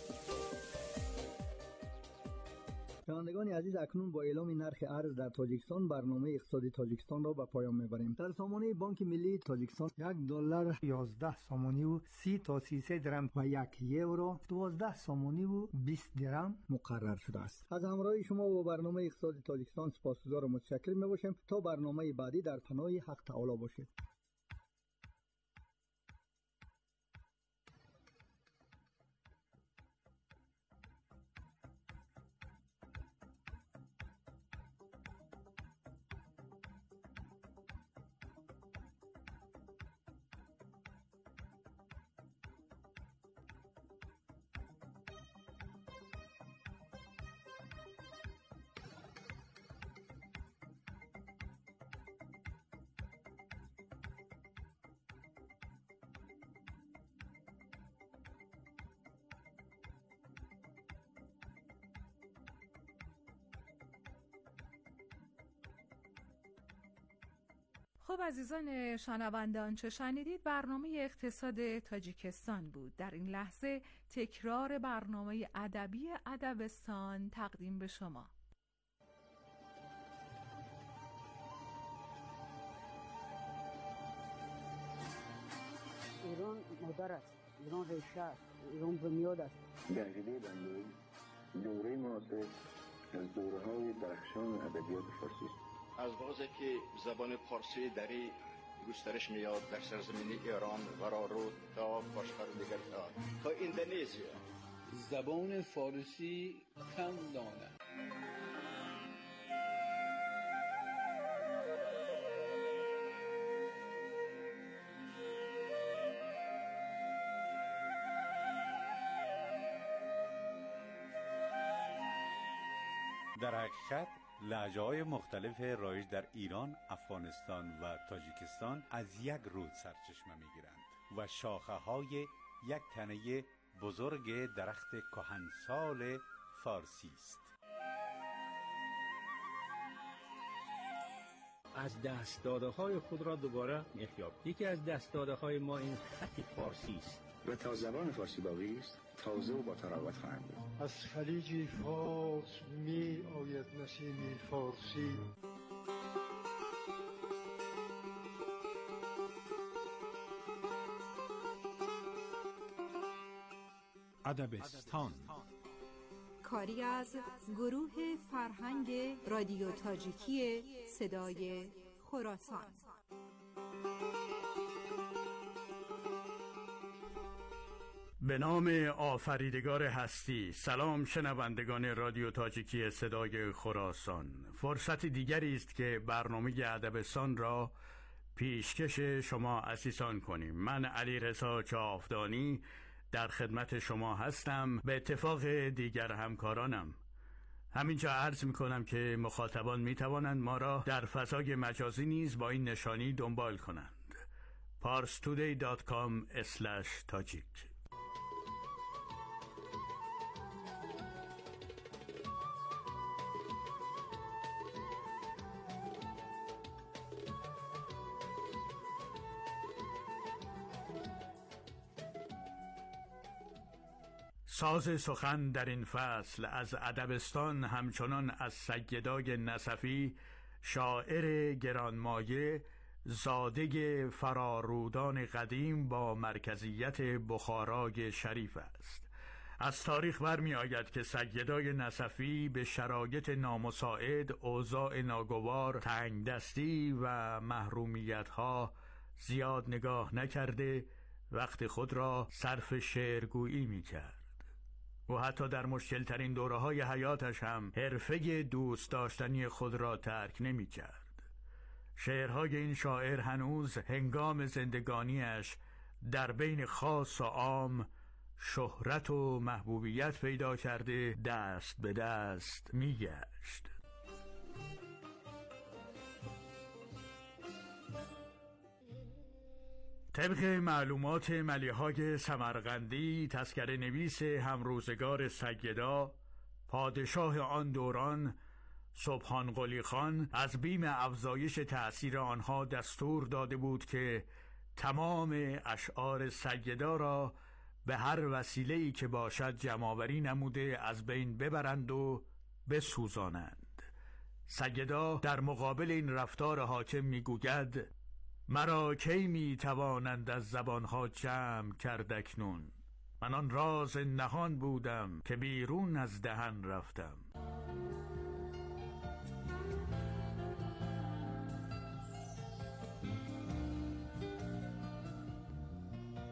شنوندگان عزیز، اکنون با اعلام نرخ ارز در تاجیکستان برنامه اقتصادی تاجیکستان را به پایان میبریم. در سامانه بانک ملی تاجیکستان $1 11 سامانی و 30 تا 33 درم و 1 یورو 12 سامانی و 20 درم مقرر شده است. از همراهی شما با برنامه اقتصادی تاجیکستان سپاسگزار و متشکر میباشیم. تا برنامه بعدی در پناه حق تعالی باشید. خب عزیزان شنوندان، چه شنیدید؟ برنامه اقتصاد تاجیکستان بود. در این لحظه تکرار برنامه ادبی ادبستان تقدیم به شما. ایران مادر است، ایران ریشه است، ایران بنیاد است. درجه بندی دوره معاصر از دوره‌های درخشان ادبیات فارسی است. از لحاظی که زبان فارسی دری گسترش میاد در سرزمین ایران و رو تا کشور دیگر تا اندونزیا. زبان فارسی کم دانه. در حقیقت لهجه‌های مختلف رایج در ایران، افغانستان و تاجیکستان از یک رود سرچشمه می‌گیرند و شاخه‌های یک تنه بزرگ درخت کهنسال فارسی است. از دست‌داده‌های خود را دوباره می‌یابیم. یکی از دست‌داده‌های ما این خط فارسی است و تا زبان فارسی باقی است تازه و با تراوت خواهند بود. از خلیج فارس می آید نسیم فارسی. ادبستان کاری از گروه فرهنگ رادیو تاجیکی صدای خراسان. به نام آفریدگار هستی. سلام شنوندگان رادیو تاجیکی صدای خراسان. فرصت دیگری است که برنامه ادبستان را پیشکش شما عزیزان کنیم. من علیرضا جاودانی در خدمت شما هستم به اتفاق دیگر همکارانم. همینجا عرض میکنم که مخاطبان میتوانند ما را در فضای مجازی نیز با این نشانی دنبال کنند: parstoday.com/tajik. ساز سخن در این فصل از ادبستان همچنان از سیدای نصفی، شاعر گرانمایه، زاده فرارودان قدیم با مرکزیت بخارای شریف است. از تاریخ برمی آید که سیدای نصفی به شرایط نامساعد، اوضاع ناگوار، تنگدستی و محرومیت‌ها زیاد نگاه نکرده وقت خود را صرف شعرگویی می‌کرد. و حتی در مشکل‌ترین دوره‌های حیاتش هم حرفه دوست داشتنی خود را ترک نمی‌کرد. شعرهای این شاعر هنوز هنگام زندگانیش در بین خاص و عام شهرت و محبوبیت پیدا کرده دست به دست می‌گشت. طبق معلومات ملیحای سمرقندی، تذکره نویس همروزگار سیدا، پادشاه آن دوران سبحان قلی خان از بیم افزایش تأثیر آنها دستور داده بود که تمام اشعار سیدا را به هر وسیله‌ای که باشد جمع‌آوری نموده از بین ببرند و بسوزانند. سیدا در مقابل این رفتار حاکم میگوید: مرا کی می توانند از زبانها جمع کرد اکنون؟ من آن راز نهان بودم که بیرون از دهن رفتم.